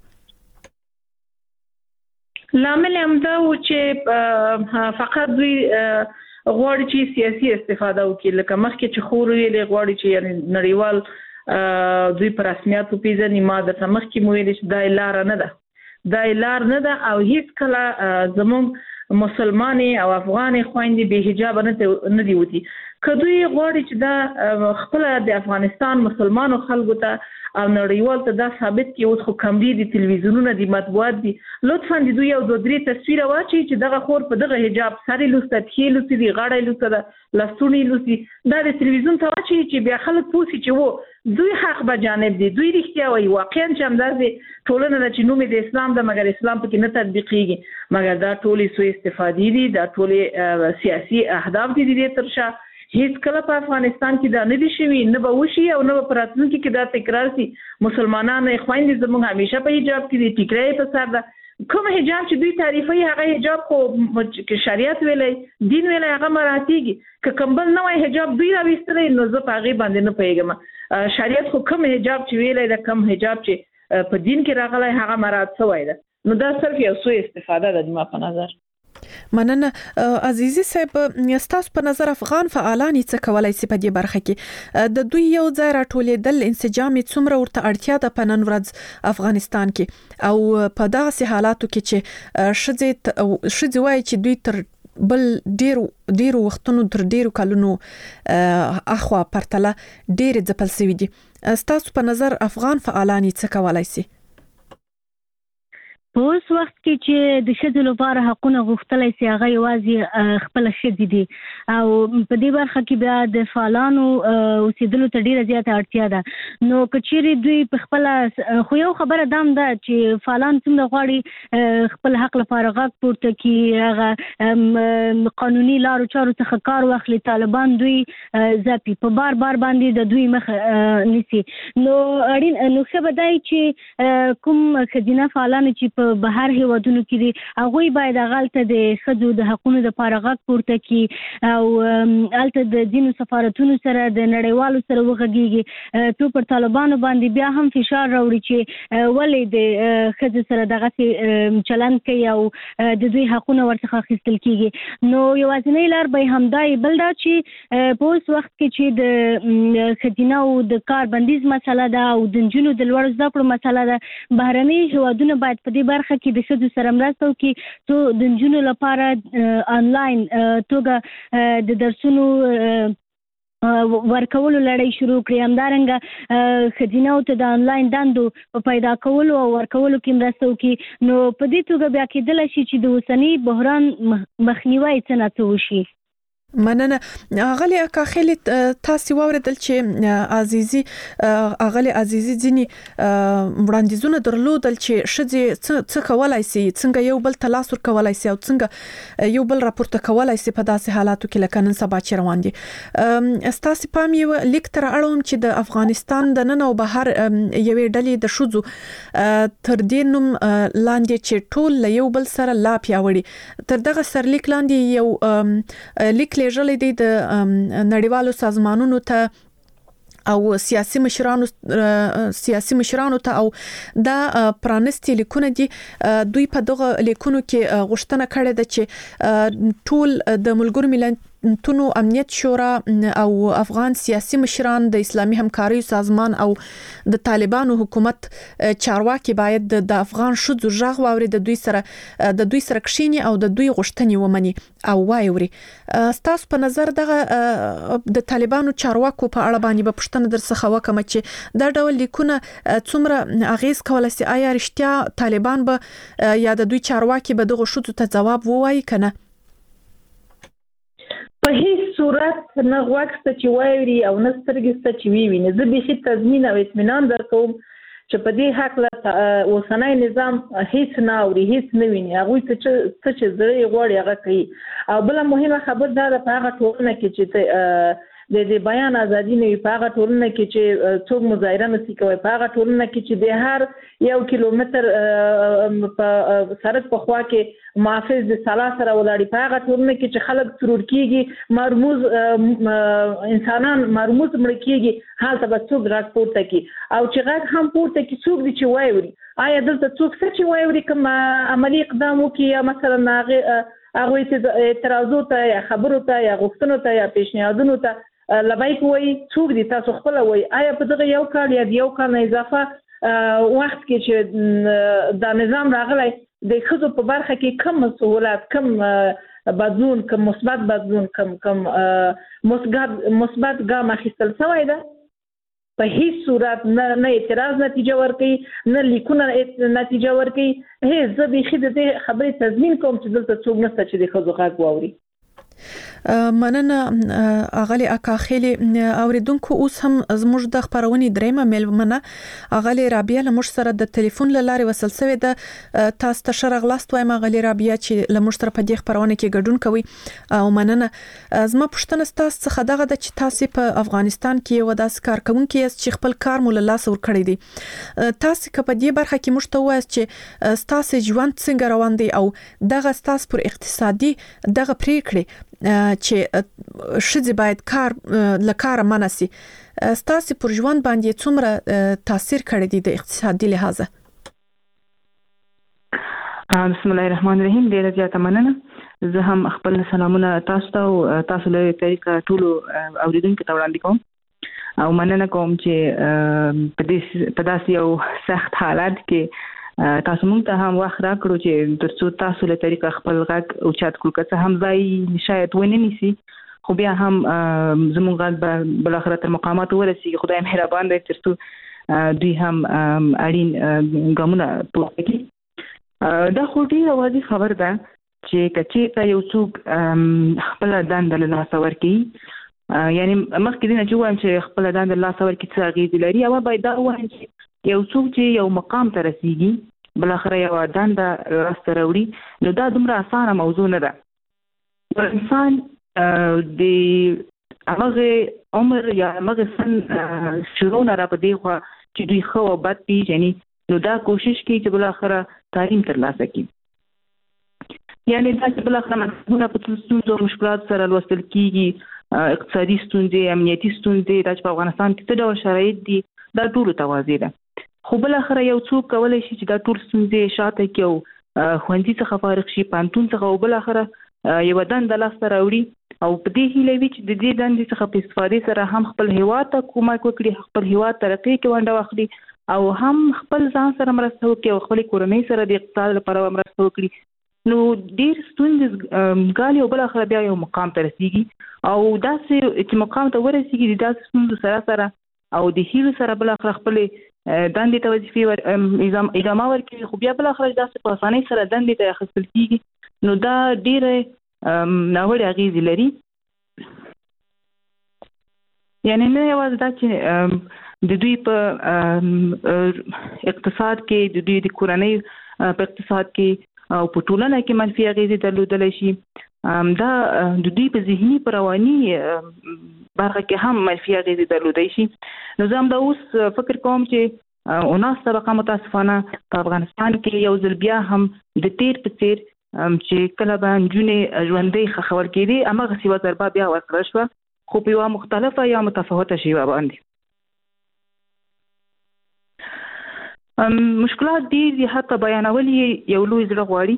لامل هم دا و چې فقط دوی غواړي چې سیاسي استفاده وکړي، لکه مخکې چې خور ویلې غواړي چې یعنی نړیوال دوی په رسمیت وپیژني. ما د مخکې مو ویل چې دا لار نه ده، دا لار نه ده او هیڅ کله زموږ مسلمانې او افغانې خويندې به حجاب نه دی وتی. کدوې غواړي چې دا خپل د افغانستان مسلمانو خلکو ته او نړیوال ته دا ثابت کړي. اوس خو کم دي تلویزیونونه دي، مطبوعات دي، لطفا د دوی یو دوه درې تصویر واچي چې دغه خور په دغه حجاب ساري لوسته پخې لوسي دي، غاړه لوسته ده، لاسونه لوسي، دا د تلویزیون ته واچي چې بیا خلک پوسي چې وو دوی حق به جانب دي، دوی رښتیا وایي. واقعا چې همداسې ټولنه ده چې نوم د اسلام ده مګر اسلام پکې نه تطبیقېږي، مګر دا ټولې سوء استفادې دي، دا ټولې سیاسي اهداف دي د ترشا. هیڅ کله په افغانستان کې دا نه دي شوي، نه به وشي او نه به په راتلونکي کې دا تکرار شي. مسلمانانو خويندې زموږ همیشه په حجاب کې دي، ټیکری په سر ده. کوم حجاب چې دوی تعریفوي هغه حجاب خو کې شریعت ویلي، دین ویلي، هغه مراتیږي. که کمبل نه وای حجاب دوی راوستلی نو زه په هغې باندې نه پوهېږم. شریعت خو کوم حجاب چې ویلی ده، کوم حجاب چې په دین کې راغلی هغه مراد شوی ده. نو دا صرف یو سوء استفاده ده زما په نظر. مننه عزیزي صاحب. ستاسو په نظر افغان فعالان څه کولای شي په دې برخه کې؟ د دوی یو ځای راټولېدل انسجام څومره ورته اړتیا ده په نن ورځ افغانستان کې او په دغه حالاتو کې چې شذ وایي چې دوی تر بل ډیرو وختونو تر ډیرو کلونو اخوا پرتله ډیر ځپل شوی دي. ستاسو په نظر افغان فعالان څه کولای شي؟ په اوس وخت کې چې د ښځو لپاره حقونه غوښتلی سي هغه یوازې خپله ښځې دي او په دې برخه کې بیا د فعالانو اوسېدلو ته ډېره زیاته اړتیا ده. نو که چیرې دوی په خپله خو یو خبره دا هم ده چې فعالان څومره غواړي خپل حق لپاره غږ پورته کړي، هغه قانوني لارو چارو څخه کار واخلي، طالبان دوی ځپي، په بار باندې د دوی مخه نیسي. نو اړین نو ښه به دی چې کوم ښځینه فعالان چې په بهر هیوادونو کې دي هغوی باید هغلته د ښځو د حقونو دپاره غږ پورته کړي او هلته د ځینو سفارتونو سره د نړیوالو سره وغږیږي، تو پر طالبانو باندې بیا هم فشار راوړي چې ولې د ښځو سره دغسې چلند کوي او د دوی حقونه ورڅخه اخیستل کېږي. نو یوازینۍ لار به یې همدا وي. بل دا چې په اوس وخت کې چې د ښځینهو د کار بندیز مسله ده او د نجونو د لوړو زده کړو مسله ده، بهرني هیوادونه باید په دې برخه کې د ښځو سره مرسته وکړي څو د نجونو لپاره آنلاین توګه د درسونو ورکولو لړۍ شروع کړې. همدارنګه ښځینهو ته د انلاین دندو په پیدا کولو او ورکولو کې مرسته وکړي. نو په دې توګه بیا کېدلی شي چې د اوسني بحران مخنیوی څه وشي. مننه. اغلی اکاخیل تاسو واوریدل چې اغلی عزیزي ځینی وړاندیزونه درلودل چې شذ څه کولای شي، څنګه یو بل تلاش ورکولای شي او څنګه یو بل راپورته کولای شي په داسې حالاتو کې لکه نن سبا چې روان دي. استاسي پام یو لیک تر اړوم چې د افغانستان د نن او بهر یوې ډلې د شذو تر دې نوم لاندې چې ټول له یو بل سره لا پیاوړي تر دغه سرلیک لاندې یو لیک لېږلی دی د نړیوالو سازمانونو ته او سیاسي مشرانو ته او دا پرانستي لیکونه دي. دوی په دغه لیکونو کې غوښتنه کړې ده چې ټول د ملګرو ملتونو امنیت شورا او افغان سیاسي مشران د اسلامي همکاري سازمان او د طالبانو حکومت چارواکي باید د افغان شذو ژغ واوري، د دوی سره کښینی او د دوی غوښتنې ومني او وايوري. تاسو په نظر دغه د طالبانو چارواکو په اړه باندې په پښتنه در څخه وکم چې دا ډول لیکونه څومره اغیز کولای شي؟ آیا رښتیا طالبان به یا د دوی چارواکي به دغه شذو ته جواب ووایي کنه؟ په هیڅ صورت نه غوښته چې وایي او نه سترګې ست چې ویني. زه به تضمین او اطمینان درکوم چې په دې حق له اوسنۍ نظام هیڅ نه اوري، هیڅ نه ویني. هغه څه چې زړه غواړي هغه کوي. او بل مهمه خبر دا ده په هغه ټولنه کې چې د بیان ازادي نه وي، په هغه ټولنه کې چې څوک مظاهره نشي کوي، په هغه ټولنه کې چې د هر 1 کیلومتر په سړک په خوا کې محافظ د سلا سره ولاړی، په هغه ټولنه کې چې خلک ترور کیږي، مرموز انسانان مرموز مړ کیږي، هلته به څوک راک پورته کی او چې راک هم پورته کی څوک دي چې وایوري. آیا دلته څوک څه چې وایوري کوم عملی اقدام وکي یا مثلا هغه اعتراضو ته یا خبرو ته یا غوښتنو ته یا پیشنهادونو ته لبایک وای څوک دي تاسو خپل وای؟ آیا په دغه یو کال یا یو کال اضافه وخت کې چې دا نظام راغلی د خزو په برخه کې کم سہولت، کم بدلون، کم مثبت بدلون، کم مثبت ګام اخیستل شوی ده؟ په هیڅ صورت نه اعتراض نتیجه ورکړي، نه لیکونه نتیجه ورکړي. هیڅ زه بیخي د دې خبرې تضمین کوم چې دلته څوک نشته چې د خزو غږ واوري. مننه اغلی اکاخیل. اوریدونکو اوس هم زموږ د خبرونې دریمه میلمنه اغلی رابعه لمش سره د ټلیفون لارې وصل شوې ده. تاسو ته شرغلاست وایم اغلی رابعه چې لمش سره په دې خبرونه کې ګډون کوي او مننه. زما پوښتنه تاسو څخه دغه د چې تاسو په افغانستان کې یو داس کارکونکو یاست چې خپل کار مول لاس ور کړی دی. تاسو که په دې برخه کې مشته وایست چې تاسو ژوند څنګه روان دی او دغه تاسو پر اقتصادي دغه پریکړې چې شذ باید کار لکار منسي ستاسو پر ژوند باندې څومره تاثیر کړی دی د اقتصادي لحاظه؟ بسم الله الرحمن الرحیم. ډیره زیاته مننه. زه هم خپل سلامونه تاسو ته او تاسو له طریقه ټولو اوریدونکو ته وړاندې کوم او مننه کوم چې په داسې یو سخت حالت کې تاسو موږ ته هم وخت راکړو چې ترڅو تاسو له طریقه خپل غږ او چات کړو. که څه هم ځای شاید ونه نیسي خو بیا هم زموږ غږ به بل اخر تر مقامات ورسیږي. خدای مهربان دی ترڅو دوی هم اړین ګامونه پورته کړي. دا خو ډیره واضح خبر ده چې کچې یو څوک خپل دنده له لاسه ورکړي، یعنی مخکې دې نه چې وایم چې خپل دنده له لاسه ورکړي څه اغېز لري، او باید دا وایم چې یو څوک چې یو مقام ته رسیږي بل اخر یو دنده راسته راوړي، نو دا دومره اسانه موضوع نه ده. انسان د هغه عمر یا هغه سن شروع نه را پدې خو چې دوی خو او بد پیژني، نو دا کوشش کوي چې بل اخر تعلیم ترلاسه کړي. یعنی دا چې بل اخر موږ په څو مشکلات سره لوستل کیږي، اقتصادي ستونزې، امنیتي ستونزې، دا چې په افغانستان کې څه ډول شرایط دي دا ټول توازی ده. خو بل اخر یو څوک کولای شي چې دا ټول ستونزې شاته کې او خوندې څخه فارغ شي، پانتون څخه، او بل اخر یو دنده لاسته راوړي او په دې هیله وي چې د دې دندې څخه په استفادې سره هم خپل هیواد ته کومک وکړي، خپل هیواد ترقی کې ونډه واخلي او هم خپل ځان سره مرسته وکړي او خپل کورنۍ سره د اقتصاد لپاره مرسته وکړي. نو ډیر ستونزې غالي او بل اخر بیا یو مقام ته رسیږي او داسې چې مقام ته ورسیږي داسې ستونزې سره او د هیلو سره بل اخر خپل دندې ته وظیفې ادامه ورکوي خو بیا بل اخر داسې په اسانۍ سره دندې ته اخیستل کیږي نو دا ډیره ناوړه اغیزې لري. یعنی نه یوازې دا چې د دوی په اقتصاد کې د دوی د کورنۍ په اقتصاد کې او په ټولنه کې منفي اغیزې درلودلی شي دا د دوی په ذهني په رواني برخه کې هم منفي اغیزې درلودلی شي. نو زه هم دا اوس فکر کوم چې اوناس طبقه متاسفانه په افغانستان کې یو ځل بیا هم د تیر په څیر چې کله به نجونې ژوندۍ خښول کېدې هماغسې یوه ضربه بیا ورکړه شوه خو په یوه مختلفه یا متفاوته شیوه باندې. مشکلات ډېر دي حتی بیانول یې یو لوی زړه غواړي.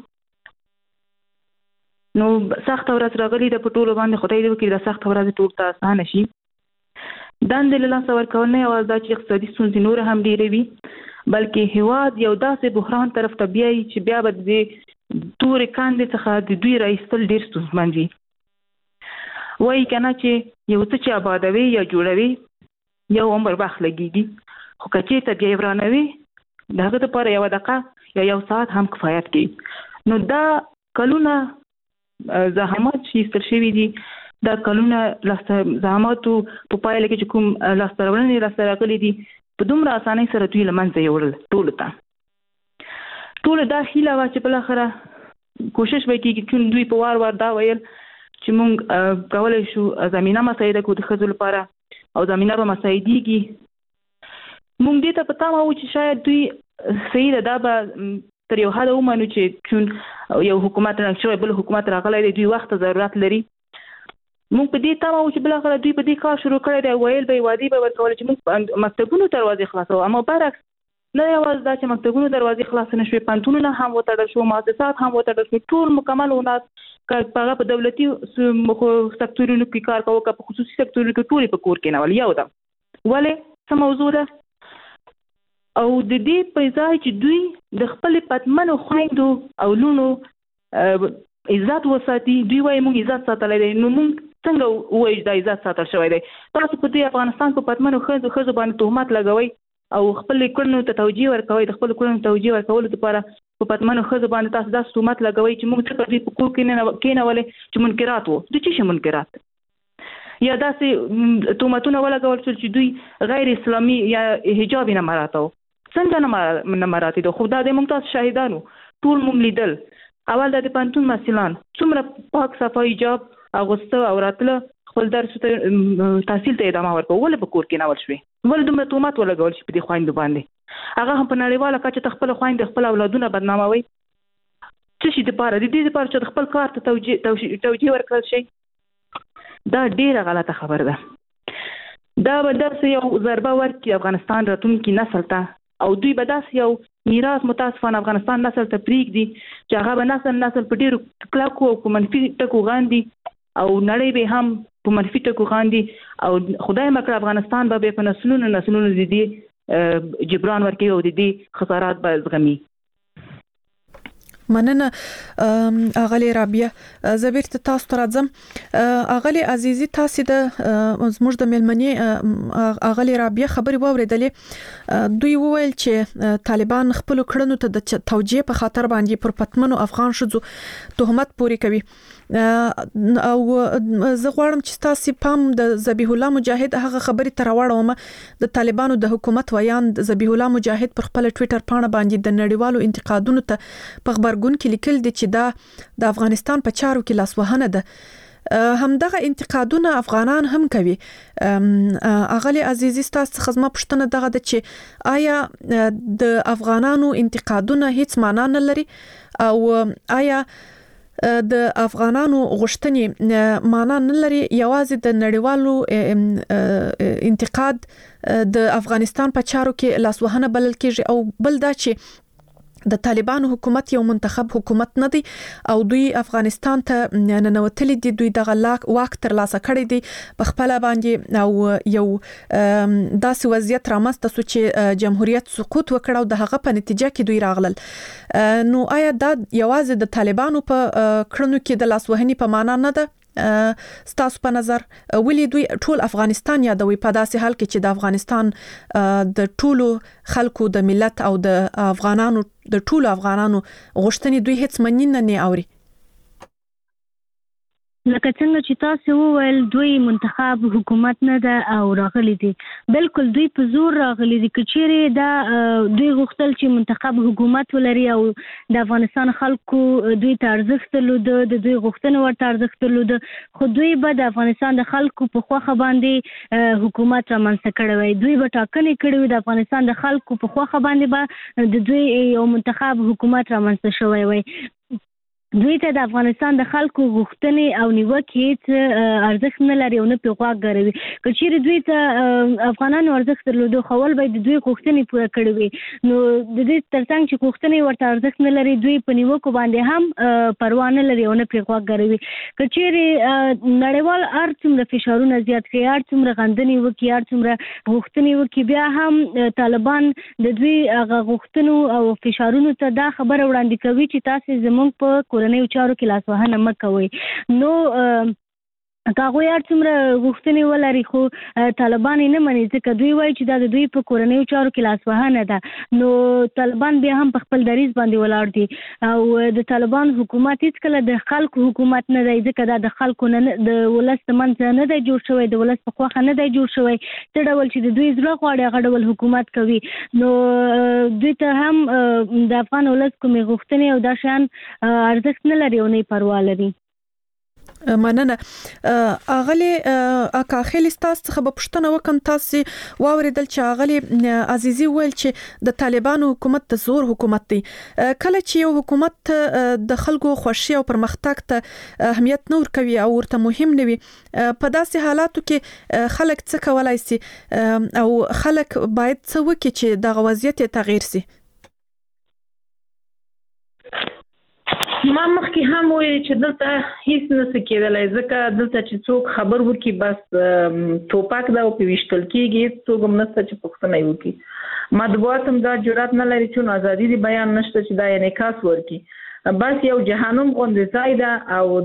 نو سخته ورځ راغلې ده په ټولو باندې خدای دې وکړي دا سخته ورځ ټول ته اسانه شي. دندې له لاسه ورکول نه یوازې دا چې اقتصادي ستونزې نور هم ډېرې وي بلکې هېواد یو داسې بحران طرف ته بیایي چې بیا به د تورې کاندې څخه د دوی راایستل ډېر ستونزمن وي. وایي که نه چې یو څه چې آبادوي یا جوړوي یو عمر وخت لګېږي خو که چېرته بیا یې ورانوي د هغه دپاره یوه دقیقه یا یو ساعت هم کفایت کوي. نو دا کلونه زحمات چې ایستل شوي دي دا کلونه زحماتو په پایله کې چې کوم لاسته راوړنې راسته راغلي دي په دومره اسانۍ سره دوی له منځه یوړل ټولو ته. ټوله دا هیله وه چې بالاخره کوشش به کېږي چې دوی په وار وار دا ویل چې موږ کولی شو زمینه مساعده کړو د ښځو لپاره او زمینه به مساعدېږي. موږ دې ته په تمه وو چې شاید دوی صحیح ده دا به تر یو حده ومنو چې چون یو حکومت رنګ شوی بل حکومت راغلی دی دوی وخت ته ضرورت لري. موږ په دې تمه وو چې بالاخره دوی په دې کار شروع کړی دی ویل به یې وعدې به ورکولې چې موږ مکتبونو دروازې خلاصوو اما برعکس نه یوازې دا چې مکتبونو دروازې خلاصې نه شوې پوهنتونونه هم وتړل شو مؤسسات هم وتړل شو ټول مکمل وناس که هغه په دولتي سکتورونو کې کار کوو که په خصوصي سکتورونو کې ټولې په کور کېنول یو ده. ولې څه موضوع ده او د دې په ځای چې دوی د خپلې پتمنو خویندو او لونو عزت وساتي دوی وایي موږ عزت ساتلی دی نو موږ څنګه ووایو دا عزت ساتل شوی دی. تاسو په دې افغانستان په پتمنو ښځو باندې تهمت لګوئ او خپلې کړنو ته توجیه ورکوئ د خپلو کړنو توجیه ورکولو لپاره په پتمنو ښځو باندې تاسو داسې تهمت لګوئ چې موږ څه په دوی په کور کې کېنولې چې منکرات وو. د څه شي منکرات یا داسې تهمتونه ولګول شول چې دوی غیر اسلامي یا حجاب یې نه مراته څنګه نه مراته خو دا د موږ تاسو شاهدانو ټول موږ لیدل. اول د پوهنتون محصلان څومره پاک صفا حجاب اغوسته او راتله خپل درس ته تحصیل ته ادامه ورکوه ولې په کور کې ناول شوې ولې دومره تهمت ولګول شي په دې خویندو باندې هغه هم په نړیواله کچه ته خپل خویندې خپل اولادونه بدناموي څه شي دپاره د دې دپاره چې د خپل کار ته توجیه ورکړل شي. دا ډیره غلطه خبره ده. دا به داسې یو ضربه ورکړي افغانستان راتلونکي نسل ته او دوی به داسې یو میراث متاسفانه افغانستان نسل ته پرېږدي چې هغه به نسل په ډېرو کلکو او په منفي ټکو غاندي او نړۍ به هم په منفي ټکو غاندي او خدای مکړه افغانستان به په نسلونو د دې جبران ورکوي او د دې خسارات به زغمي. مننه اغلی رابعه زبیر ته تاسو ته راځم. اغلی عزیزي تاسو د زموږ د ملمنې اغلی رابعه خبري واوریدلې دوی وویل چې طالبان خپل کړنو ته د توجیه په خاطر باندې پر پتمنو افغان شذو تهمت پوري کوي او زه غواړم چې تاسو پام د ذبیح الله مجاهد هغه خبري تر واړوم د طالبانو د حکومت ویان ذبیح الله مجاهد پر خپل ټوئیټر پاڼه باندې د نړیوالو انتقادونو ته په خبرګون کې لیکل دي چې دا د افغانستان په چارو کې لاسوهنه ده. همدغه انتقادونه افغانان هم کوي. اغلی عزیزي تاسو خدمت پښتنه دغه د چې آیا د افغانانو انتقادونه هیڅ معنا نه لري او آیا د افغانانو غوښتنې معنا نه لري یوازې د نړیوالو انتقاد د افغانستان په چارو کې لاسوهنه بلل کېږي او بل دا چې د طالبانو حکومت یو منتخب حکومت نه دی او دوی افغانستان ته ننوتلي دي، دوی دغه واک تر لاسه کړی دی په خپل باندې او یو داسې وضعیت رامنځته شو چې جمهوریت سقوط وکړ او د هغه په نتیجه کې دوی راغلل. نو آیا دا یوازې د طالبانو په کړنو کې د لاسوهنې په معنا نه ده؟ ستاسو په نظر ولې دوی ټول افغانستان یادوي په داسې حال کې چې د افغانستان د ټولو خلکو د ملت او د افغانانو د ټولو افغانانو غوښتنې دوی هیڅ مننه نه اوري؟ لکه څنګه چې تاسو وویل دوی منتخب حکومت نه ده او راغلي دي، بالکل دوی په زور راغلي دي. کچېره دا دوی غوښتل چې منتخب حکومت ولري او د افغانستان خلکو دوی ته ارزښت درلوده، د دوی غوښتنې ورته ارزښت درلوده، خو دوی به د افغانستان د خلکو په خوخه باندې حکومت رامنځته کړی وي. دوی به ټاکنې کړې وي د افغانستان د خلکو په خوخه باندې به د دوی یو منتخب حکومت رامنځته شوی وي. دوی ته د افغانستان د خلکو غوښتنې او نیوکې هیڅ ارزښت نه لري او نه پرې غوږ ګروي. که چیرې دوی ته افغانانو ارزښت درلوده خول به د دوی غوښتنې پوره کړې وي، نو د دې ترڅنګ چې غوښتنې ورته ارزښت نه لري دوی په نیوکو باندې هم پروا نه لري او نه پرې غوږ ګروي. که چیرې نړیوال هر څومره فشارونه زیات کړي، هر څومره غندنې وکړي، هر څومره غوښتنې وکړي، بیا هم طالبان د دوی هغه غوښتنو او فشارونو ته دا خبره وړاندې کوي چې تاسو زموږ په کورنیو چارو کې لاسوهنه مه کوئ. نو هغوی هر څومره غوښتنې ولري خو طالبان یې نه مني، ځکه دوی وایي چې دا د دوی په کورنیو چارو کې لاسوهنه ده. نو طالبان بیا هم په خپل دریځ باندې ولاړ دي او د طالبان حکومت هیڅکله د خلکو حکومت نه دی، ځکه دا د خلکو نه د ولس د منځ نه دی جوړ شوی، د ولس په خوښه نه دی جوړ شوی. څه ډول چې د دوی زړه غواړي هغه ډول حکومت کوي. نو دوی ته هم د افغان ولس کومې غوښتنې او دا شیان ارزښت نه لري او نه یې پروا لري. مننه. اغلی اکاخیل تاسو څخه په پښتنه وکم، تاسو واوریدل چې اغلی عزیزي ویل چې د طالبانو حکومت د زور حکومت دی. کله چې یو حکومت د خلکو خوشي او پرمختګ ته اهمیت نه ورکوي او ورته مهم نه وي، په داسې حالاتو کې خلک څه کولای شي او خلک باید څه وکړي چې د وضعیت تغییر شي؟ ما مخکې هم ویل چې دلته هیڅ نشي کېدلی، ځکه دلته چې څوک خبر وکړي بس ټوپک دا او پیوشتل کېږي، څوک هم نشته چې پوښتنه وکړي. مطبوعات هم دا جرأت نه لري چې ازادي دی بیان نشته چې دا انعکاس ورکړي. بس یو جهنم غوندې ځای ده او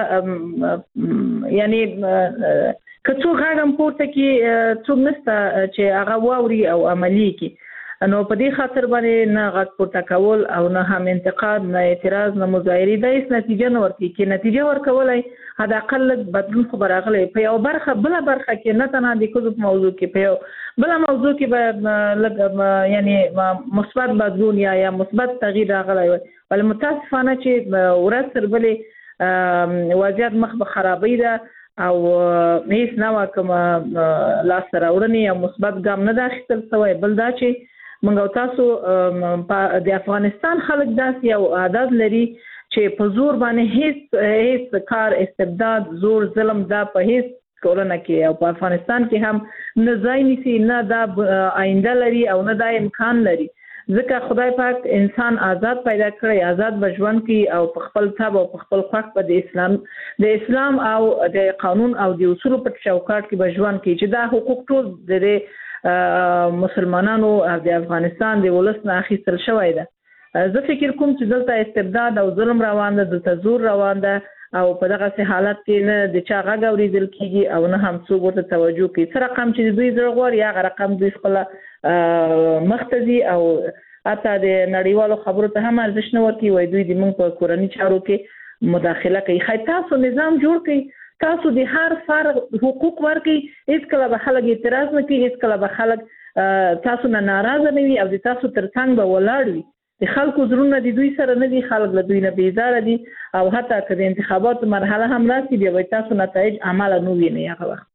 دلته یعنی که څوک غږ پورته کړي څوک نشته چې هغه واوري او عملي کړي. نو په دې خاطر باندې نه غږ پورته کول او نه هم انتقاد، نه اعتراض، نه مظاهرې د هیڅ نتیجه نه ورکوي. کې نتیجه ورکولای حد اقل بدلون خو راغلی په یو برخه، بله برخه کې نه تنها د ښځو په موضوع کې، په یو بله موضوع کې به یعنی مثبت بدلون یا مثبت تغییر راغلی وي. ولې متاسفانه چې ورځ تر بلې وضعیت مخ په خرابۍ ده او هیڅ نوع کوم لاسته راوړنې یا مثبت ګام نه ده اخیستل شوی. بل دا چې موږ او تاسو د افغانستان خلک داسې یو عادت لري چې په زور باندې هیڅ کار، استبداد، زور، ظلم دا په هیڅ ټولنه کې او په افغانستان کې هم نه ځای نیسي، نه دا آینده لري او نه دا امکان لري. ځکه خدای پاک انسان آزاد پیدا کړی، آزاد به ژوند کوي او په خپل طب او په خپل خوښ په د اسلام او د قانون او د اصولو په چوکاټ کې به ژوند کوي چې دا حقوق ټول د مسلمانانو او د افغانستان د ولس نه اخیستل شوی ده. زه فکر کوم چې دلته استبداد او ظلم روان ده، دلته زور روان ده او په دغه حالت کې نه د چا غږ اورېدل کېږي او نه هم څوک ورته توجه کوي. څه رقم چې دوی زړه غواړي هغه رقم دوی خپله مخته ځي او حتی د نړیوالو خبرو ته هم ارزښت نه ورکوي. وایي دوی زموږ په کورني چارو کې مداخله کوي. خیر تاسو نظام جوړ کړئ، تاسو د هر فرد حقوق ورکړئ، هیڅکله به خلک اعتراض نه کوي، هیڅکله به خلک تاسو نه ناراضه نه وي او د تاسو ترڅنګ به ولاړ وي. د خلکو زړونه د دوی سره نه دي، خلک له دوی نه بیزاره دي او حتی که د انتخاباتو مرحله هم راسي بیا به تاسو نتایج عمله نه وینئ هغه وخت.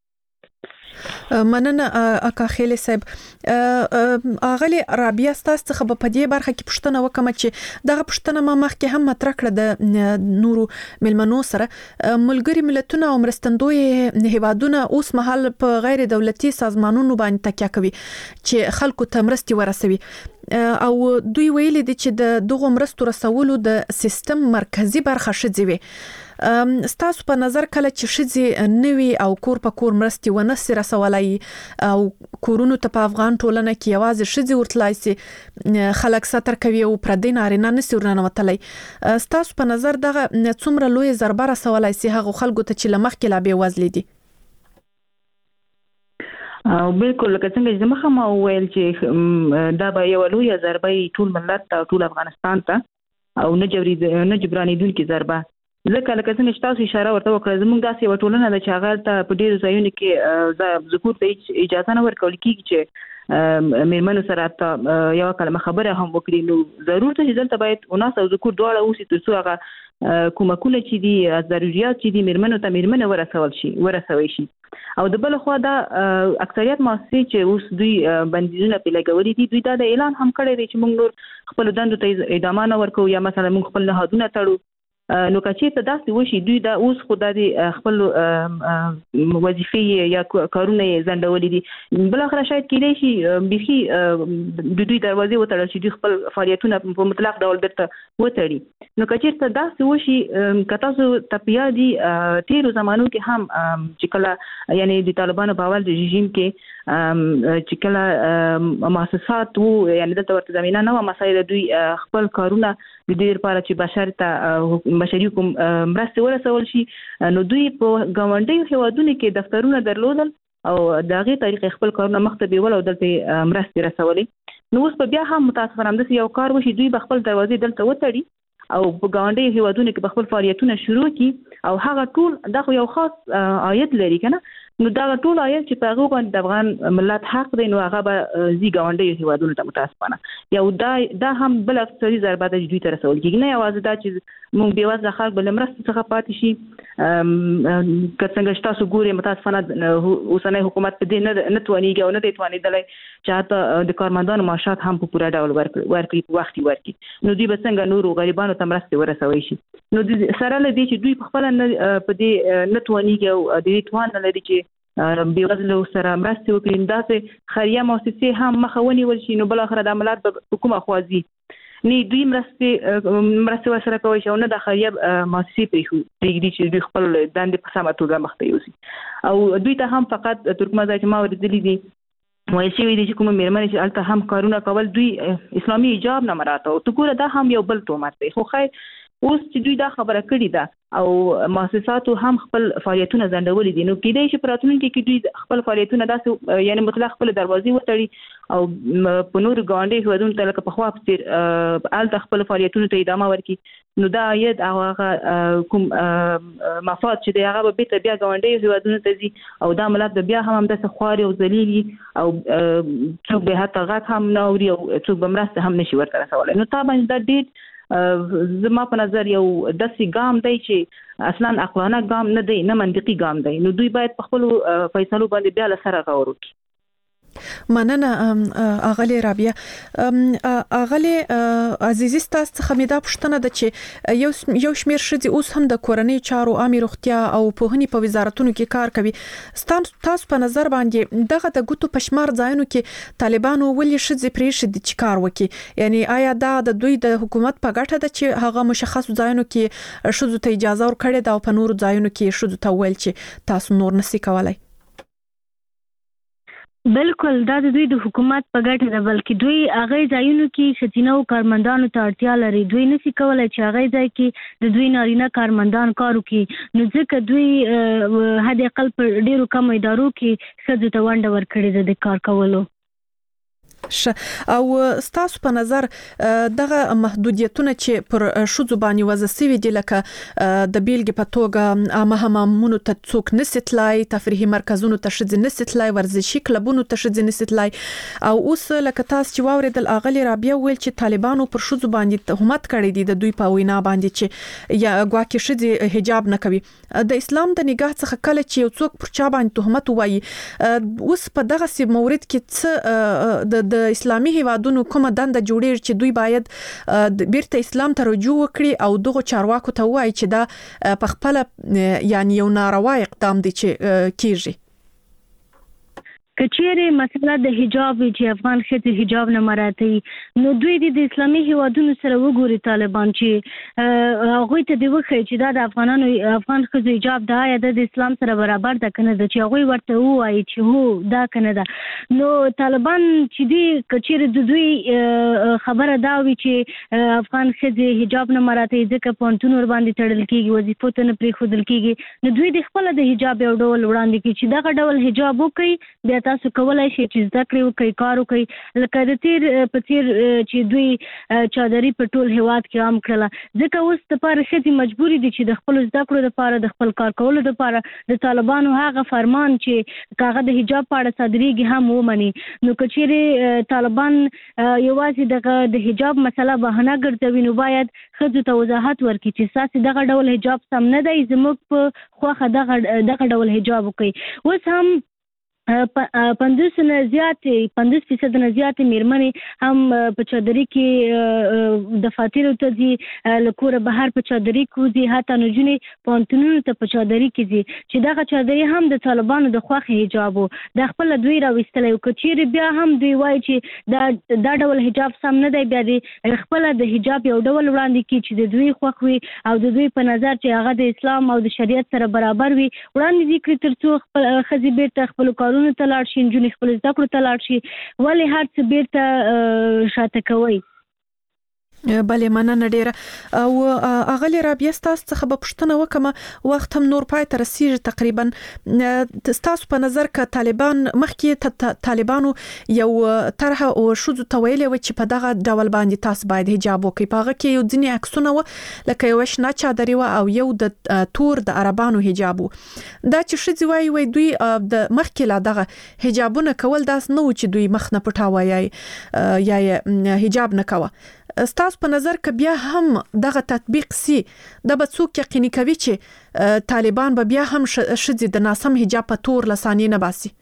مننه اکاخیل صاحب. اغلی رابعه تاسو څخه په دې برخه کې پوښتنه وکم چې دغه پوښتنه ما مخکې هم مطرح کړه د نورو ملمنو سره. ملګری ملتونه او مرستندوی هیوادونه اوس مهال په غیر دولتي سازمانونو باندې تکیه کوي چې خلکو ته مرستي ورسوي. او دوی ویل دي چې د دغه مرستو رسولو د سیستم مرکزی برخه شځوي. ستاسو په نظر کله چې شځي نوي او کور په کور مرستي ونه سي رسولای او کورونو ته په افغان ټولنه کې یوازې شځي ورتلای سي خلک ستر کوي او پر دین اړینه نسي ورننوتلای. ستاسو په نظر دغه څومره لوی ضربه رسولای سي هغه خلکو ته چې لمخ کې لا به وزل دي؟ او بالکل لکه څنګه چې مخه ما ویل چې دا به یو لوی ضربه ټول ملت ته ټول افغانستان ته او نه جبراني دونکو ضربه. ځکه لکه څنګه چې تاسو اشاره ورته وکړه زموږ داسې یو ټولنه د چاغال ته په ډیرو ځایونو کې ذکر ته اجازه نه ورکول کیږي چې میرمنو سره یو کلمه خبره هم وکړي. نو ضرورت چې دلته باید وناس او ذکر دواړه اوسي ترڅو هغه کومکونه چې دي ضرورت چې دي میرمنو ته میرمنه ورسوي شي. او د بل خو دا اکثریت مؤسسې چې اوس دوی بندیزونه په لګولې دي دوی دا د اعلان هم کړی دی چې موږ نور خپل دندو ته ادامه نه ورکو یا مثلا موږ خپل نهادونه تړو. نو کچې ته داسې وشي دوی دا اوس خو د خپل وظیفې یا کارونه زندولې دي بل اخر شاید کېدای شي بيخي د دوی دروازې وتړل شي دوی خپل فعالیتونه په مطلق ډول درته وتړي. نو کچې ته داسې وشي کته تاسو تپیا دي تیرو زمانو کې هم چې کله یعنی د طالبانو په اول رژیم کې چې کله مؤسسات وو یعنی د تورته زمينه نو مسایل دوی خپل کارونه د دې لپاره چې بشري کوم مرسته ورسول شي. نو دوی په ګاونډي هیوادونو کې دفترونه درلودل او دغه طریقې خپل کارونه مخته بیول او دلته مرسته رسولي. نو اوس په بیا هم متاسفانه هم د یو کار وشي دوی خپل دروازې دلته وتړي او په ګاونډي هیوادونو کې خپل فعالیتونه شروع کړي او هغه ټول دغه یو خاص عاید لري کنه. نو دا ټول عاید چې په هغه باندې د افغان ملت حق دی نو هغه به زی ګاونډي هیوادونو ته متاسفانه یو دا هم بل اکثري ضربه د دوی تر رسول کېږي. نه یوازې دا چې مونږ بیوازه خلک بل مرسته څخه پاتې شي که څنګه تاسو ګورئ متاسفانه اوسنۍ حکومت په دې نه توانیږي او نه دی توانېدلی چې حتی د کارمندانو معاشات هم په پوره ډول ورکړي په وخت ورکړي. نو دوی به څنګه نورو غریبانو ته مرسته ورسوي شي. نو سره له دې چې دوی په خپل په دې نه توانیږي او د دې توان نه لري چې بیوزلو سره مرسته وکړي داسې خیریه مؤسسې هم مخاوني ولشي. نو بل اخر د عملات په حکومت خوازي نه دوی مرسته ورسره کوي چې نه د خیریه مؤسسې پرېږدي چې دوی خپل دندې په سمه توګه مخته یوسي. او دوی ته هم فقط ترکمنځای چې ما ورېدلي دي وایي شوي دي چې کومه میرمنې چې هلته هم کارونه کول دوی اسلامي حجاب نه مراعاتوي. ته ګوره دا هم یو بل تهمت دی. خو خیر اوس چې دوی دا خبره کړې ده او مؤسساتو هم خپل فعالیتونه ځنډولې دي نو کېدای شي په راتلونکي کې دوی خپل فعالیتونه داسې یعنی مطلق خپل دروازې وتړي او په نور ګاونډي هیوادونو ته لکه پخوا په څېر هلته خپل فعالیتونو ته ادامه ورکړي. نو دا عاید او هغه کوم مفاد چې دی هغه به بېرته بیا ګاونډي هیوادونو ته ځي او دا ملت بیا هم همداسې خواري او ذلیلي او څوک به حتی غږ هم نه اوري او څوک به مرسته هم نشي ورته رسولی. نو طبعا دا ډېر زما په نظر یو داسې ګام دی چې اصلا عقلانه ګام نه دی نه منطقي ګام دی. نو دوی باید په خپل فیصلو باندې بیا له سره غور وکړي. مننه اغلی رابعه. اغلی عزیزي تاسو څخه مې دا پوښتنه ده چې یو شمېر ښځې اوس هم د کورنۍ چارو عامه روغتیا او پوهنې په وزارتونو کې کار کوي. تاسو په نظر باندې دغه د ګوتو پشمار ځایونو کې طالبانو ولې ښځې پرېښودي چې کار وکړي؟ یعنی آیا دا د دوی د حکومت په ګټه ده چې هغه مشخص ځایونو کې ښځو ته اجازه ورکړي دا او په نورو ځایونو کې ښځو ته ویل چې تاسو نور نشئ کولای؟ بالکل دا د دوی د حکومت په ګټه ده بلکې دوی هغه ځایونو کې ښځینه کارمندانو ته اړتیا لري. دوی نشي کولای چې هغه ځای کې د دوی نارینه کارمندان کار وکړي. نو ځکه دوی حد اقل په ډیرو کم ادارو کې ښځو ته ونډه ورکړې ده د کار کولو. او ستاسو په نظر دغه محدودیتونه چې پر ښځو باندې وضع شوي دي لکه د بیلګې په توګه عامه حمامونو ته څوک نشي تلای، تفریحي مرکزونو ته ښځې نشي تلای، ورزشي کلبونو ته ښځې نشي تلای او اوس لکه تاسو چې واوریدل اغلی رابعه ویل چې طالبانو پر ښځو باندې تهمت کړی دی د دوی په وینا باندې چې یا ګواکې ښځې حجاب نه کوي. د اسلام د نگاه څخه کله چې یو څوک پر چا باندې تهمت وایي اوس په دغه مورد کې څه د اسلامي هیوادونو کومه دنده جوړیږي چې دوی باید بیرته اسلام ته رجوع وکړي او دغه چارواکو ته وایي چې دا په خپل یعنی یو ناروا اقدام دی چې کیږي؟ کچېره مسله د حجاب چې افغان ښځې حجاب نه مراعاتوي نو دوی د اسلامي هیوادونو سره وګوري طالبان چې هغه ته دی وخی چې دا د افغان ښځو حجاب دا یا د اسلام سره برابر ده کنه چې هغه ورته وایي چې هو دا کنه ده نو طالبان چې دی کچېره د دوی خبره دا وی چې افغان ښځې حجاب نه مراعاتوي ځکه پونتون ور باندې تړل کیږي وظیفو ته نه پریښودل کیږي نو دوی د خپل د حجاب یو ډول وړاندې کوي چې دا ډول حجاب وکړي بیا تاسو کولای شئ چې زده کړې وکړئ کار وکړئ لکه د تیر په څیر چې دوی چادري په ټول هیواد کې عام کړله ځکه اوس د پاره ښځې مجبورې دي چې د خپل زده کړو لپاره د خپل کار کولو لپاره د طالبانو هغه فرمان چې کاغه د حجاب په اړه صادرېږي هم ومني نو کچېره طالبان یوازې د حجاب مسله بهانه ګرځوي نو باید ښځو ته وضاحت ورکړي چې تاسو دغه ډول حجاب سم نه دی زموږ په خوخه دغه ډول حجاب وکړي اوس هم 50% نه زیاتې میرمنې هم په چادري کې د فاتیرو ته ځي لکوره بهر په چادري کوزي حتی نجونې پونتونونو ته په چادري کې ځي چې دغه چادري هم د طالبانو د خوخه حجاب د خپل دوی راوستلې او کچېره بیا هم دوی وایي چې دا ډول حجاب سم نه دی بیا د خپل د حجاب یو ډول وړاندې کی چې د دوی خوخ وي او د دوی په نظر چې هغه د اسلام او د شریعت سره برابر وي وړاندې ذکر ترڅو خپل خزي بیرته خپل کارونه ته لاړ شي نجونې خپل زده کړو ته لاړ شي ولې هر څه بیرته شاته کوي بله مننه ډیره او اغلی رابعه تاسو څخه به پوښتنه وکم وخت هم نور پای ته رسیږي تقریبا تاسو په نظر ک طالبان مخکې طالبانو یو طرح او شوزو تویل و چې په دغه ډول باندې تاسو باید حجاب وکړئ په هغه کې یو ځینې عکسونه و لکه یو شنه چادري و او یو د تور د عربانو حجاب دا چې شذ وای دوی د مخکې لا دغه حجابونه کول داس نو چې دوی مخ نه پټاوي یا حجاب نه کوي ستاسو په نظر ک بیا هم دغه تطبیق سي د بڅوک یقیني کوي چې طالبان به بیا هم شذ د ناسم حجاب په تور لسانی نه باسي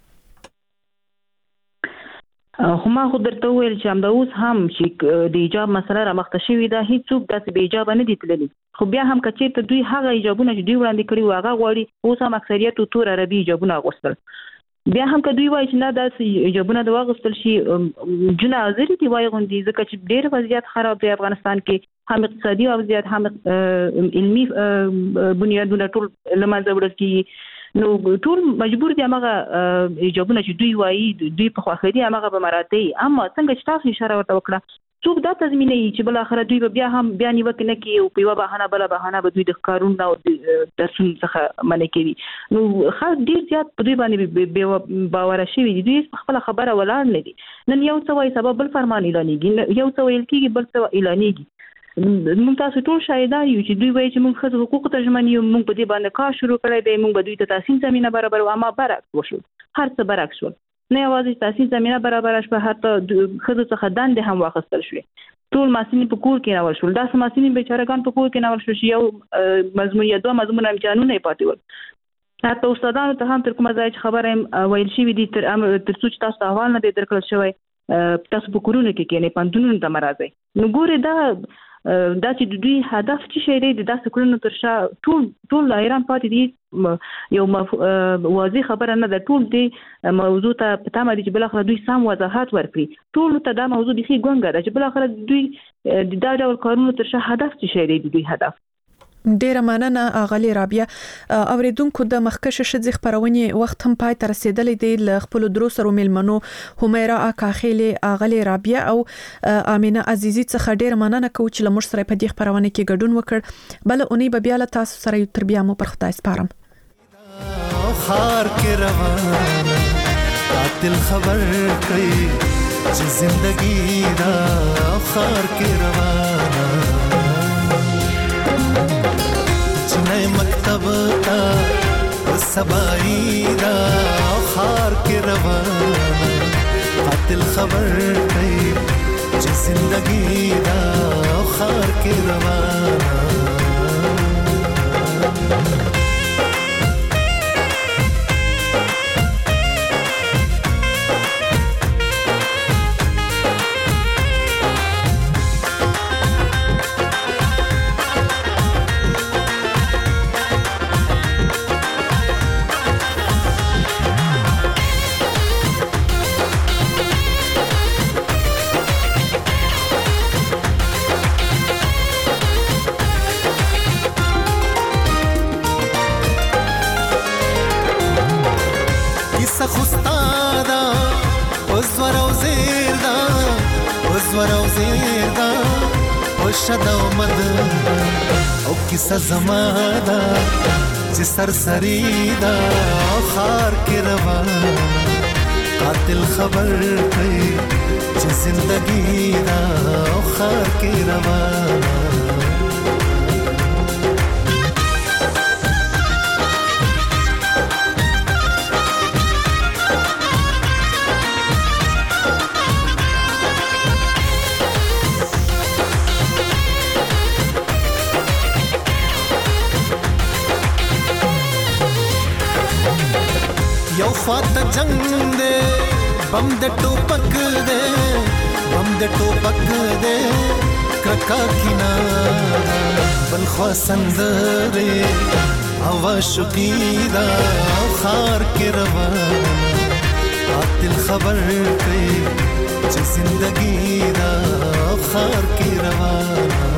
خو ما خو درته ویل چې همدا اوس هم چې د حجاب مسله را مخته شوې ده هیڅوک داسې بې حجابه نه دي تللي خو بیا هم که چېرته دوی هغه حجابونه چې دوی وړاندې کړي وو هغه غواړي اوس هم اکثریت تور عربي حجابونه اغوستل بیا هم که دوی وایي چې نه داسې حجابونه د واغوستل شي جونه حاضرې دي وایغوندي ځکه چې ډېر وضعیت خراب دی افغانستان کې هم اقتصادي وضعیت هم علمي بنیادونه ټول له منځه وړل کېږي نو ټول مجبور دي همغه حجابونه چې دوی وایي دوی په خوښه دي همغه به مراعاتوي اما څنګه چې تاسو اشاره ورته وکړه څوک دا تضمینوي چې بل اخر دوی بیا هم بیا نیوکه نه کوي او په یوه بهانه بله بهانه به دوی د ښکارونو او درسونو څخه منع کوي نو خلک ډېر زیات په دوی باندې بې باوره شوي دي دوی خپله خبره ولاړ نه دي نن یو څه وایي سبا بل فرمان اعلانېږي یو څه ویل کېږي بل څه اعلانېږي موږ تاسو ټول شاهدان یو چې دوی وایي چې موږ ښځو حقوقو ته ژمن یو موږ په دې باندې کار شروع کړی دی موږ به دوی ته تحصیل زمینه برابرو اما برعکس وشول هر څه برعکس شول نه یوازې تحصیل زمینه برابره شوه حتی ښځو څخه دندې هم واخیستل شوې ټول محصلین په کور کې راول شول داسې محصلین بیچارهګان په کور کې راول شول چې یو مضمون یا دوه مضمونه امتحانونه یې پاتې ول حتی استادانو ته هم تر کومه ځای چې خبره ویل شوي دي تر څو چې تاسو ته احوال نه دی درکړل شوی تاسو په کورونو کې کښېنئ پوهنتونونو ته مه راځئ نو ګورې دا چې دوی هدف څه شی دی د داسې کړنو تر شا ټول حیران پاتې دي یو واضح خبره نه ده ټول دې موضوع ته په تمه دي چې بالاخره دوی سم وضاحت ورکړي ټول ته دا موضوع بیخي ګونګه ده چې بالاخره دوی دا ډول کارونو تر شا هدف څه شی دی د دوی هدف ډیره مننه اغلی رابعه اوریدونکو د مخکشه شذ خبرونه وخت هم پای ته رسیدلې دی ل خپل دروسرو ملمنو همیرا اکاخیلی اغلی رابعه او امینه عزیزی څخه ډیره مننه کوم چې لمر سره په دې خبرونه کې ګډون وکړ بل اونۍ به بیا له تاسو سره یو تربیه مو پر خدای سپارم خار کې روان قاتل خبر کوي چې زندگی دا خار کې روان مکتب تا سبائی دا خار کے روانہ قاتل خبر کئی جی زندگی دا خار کے روانہ ور او زیر دا اوس ور او زیر دا او شدا مد او کیسه زمادا چې سرسری دا او خار کې روان قاتل خبر کوي چې زندگی دا او خار کې روان یو فات جنگ دے بم دے ټوپک دے بم دے ټوپک دے کرکا کینا بل خوا سندرے هوا شقیدا خار کې روان قاتل خبر کوي چې زندگی دا خار کې روان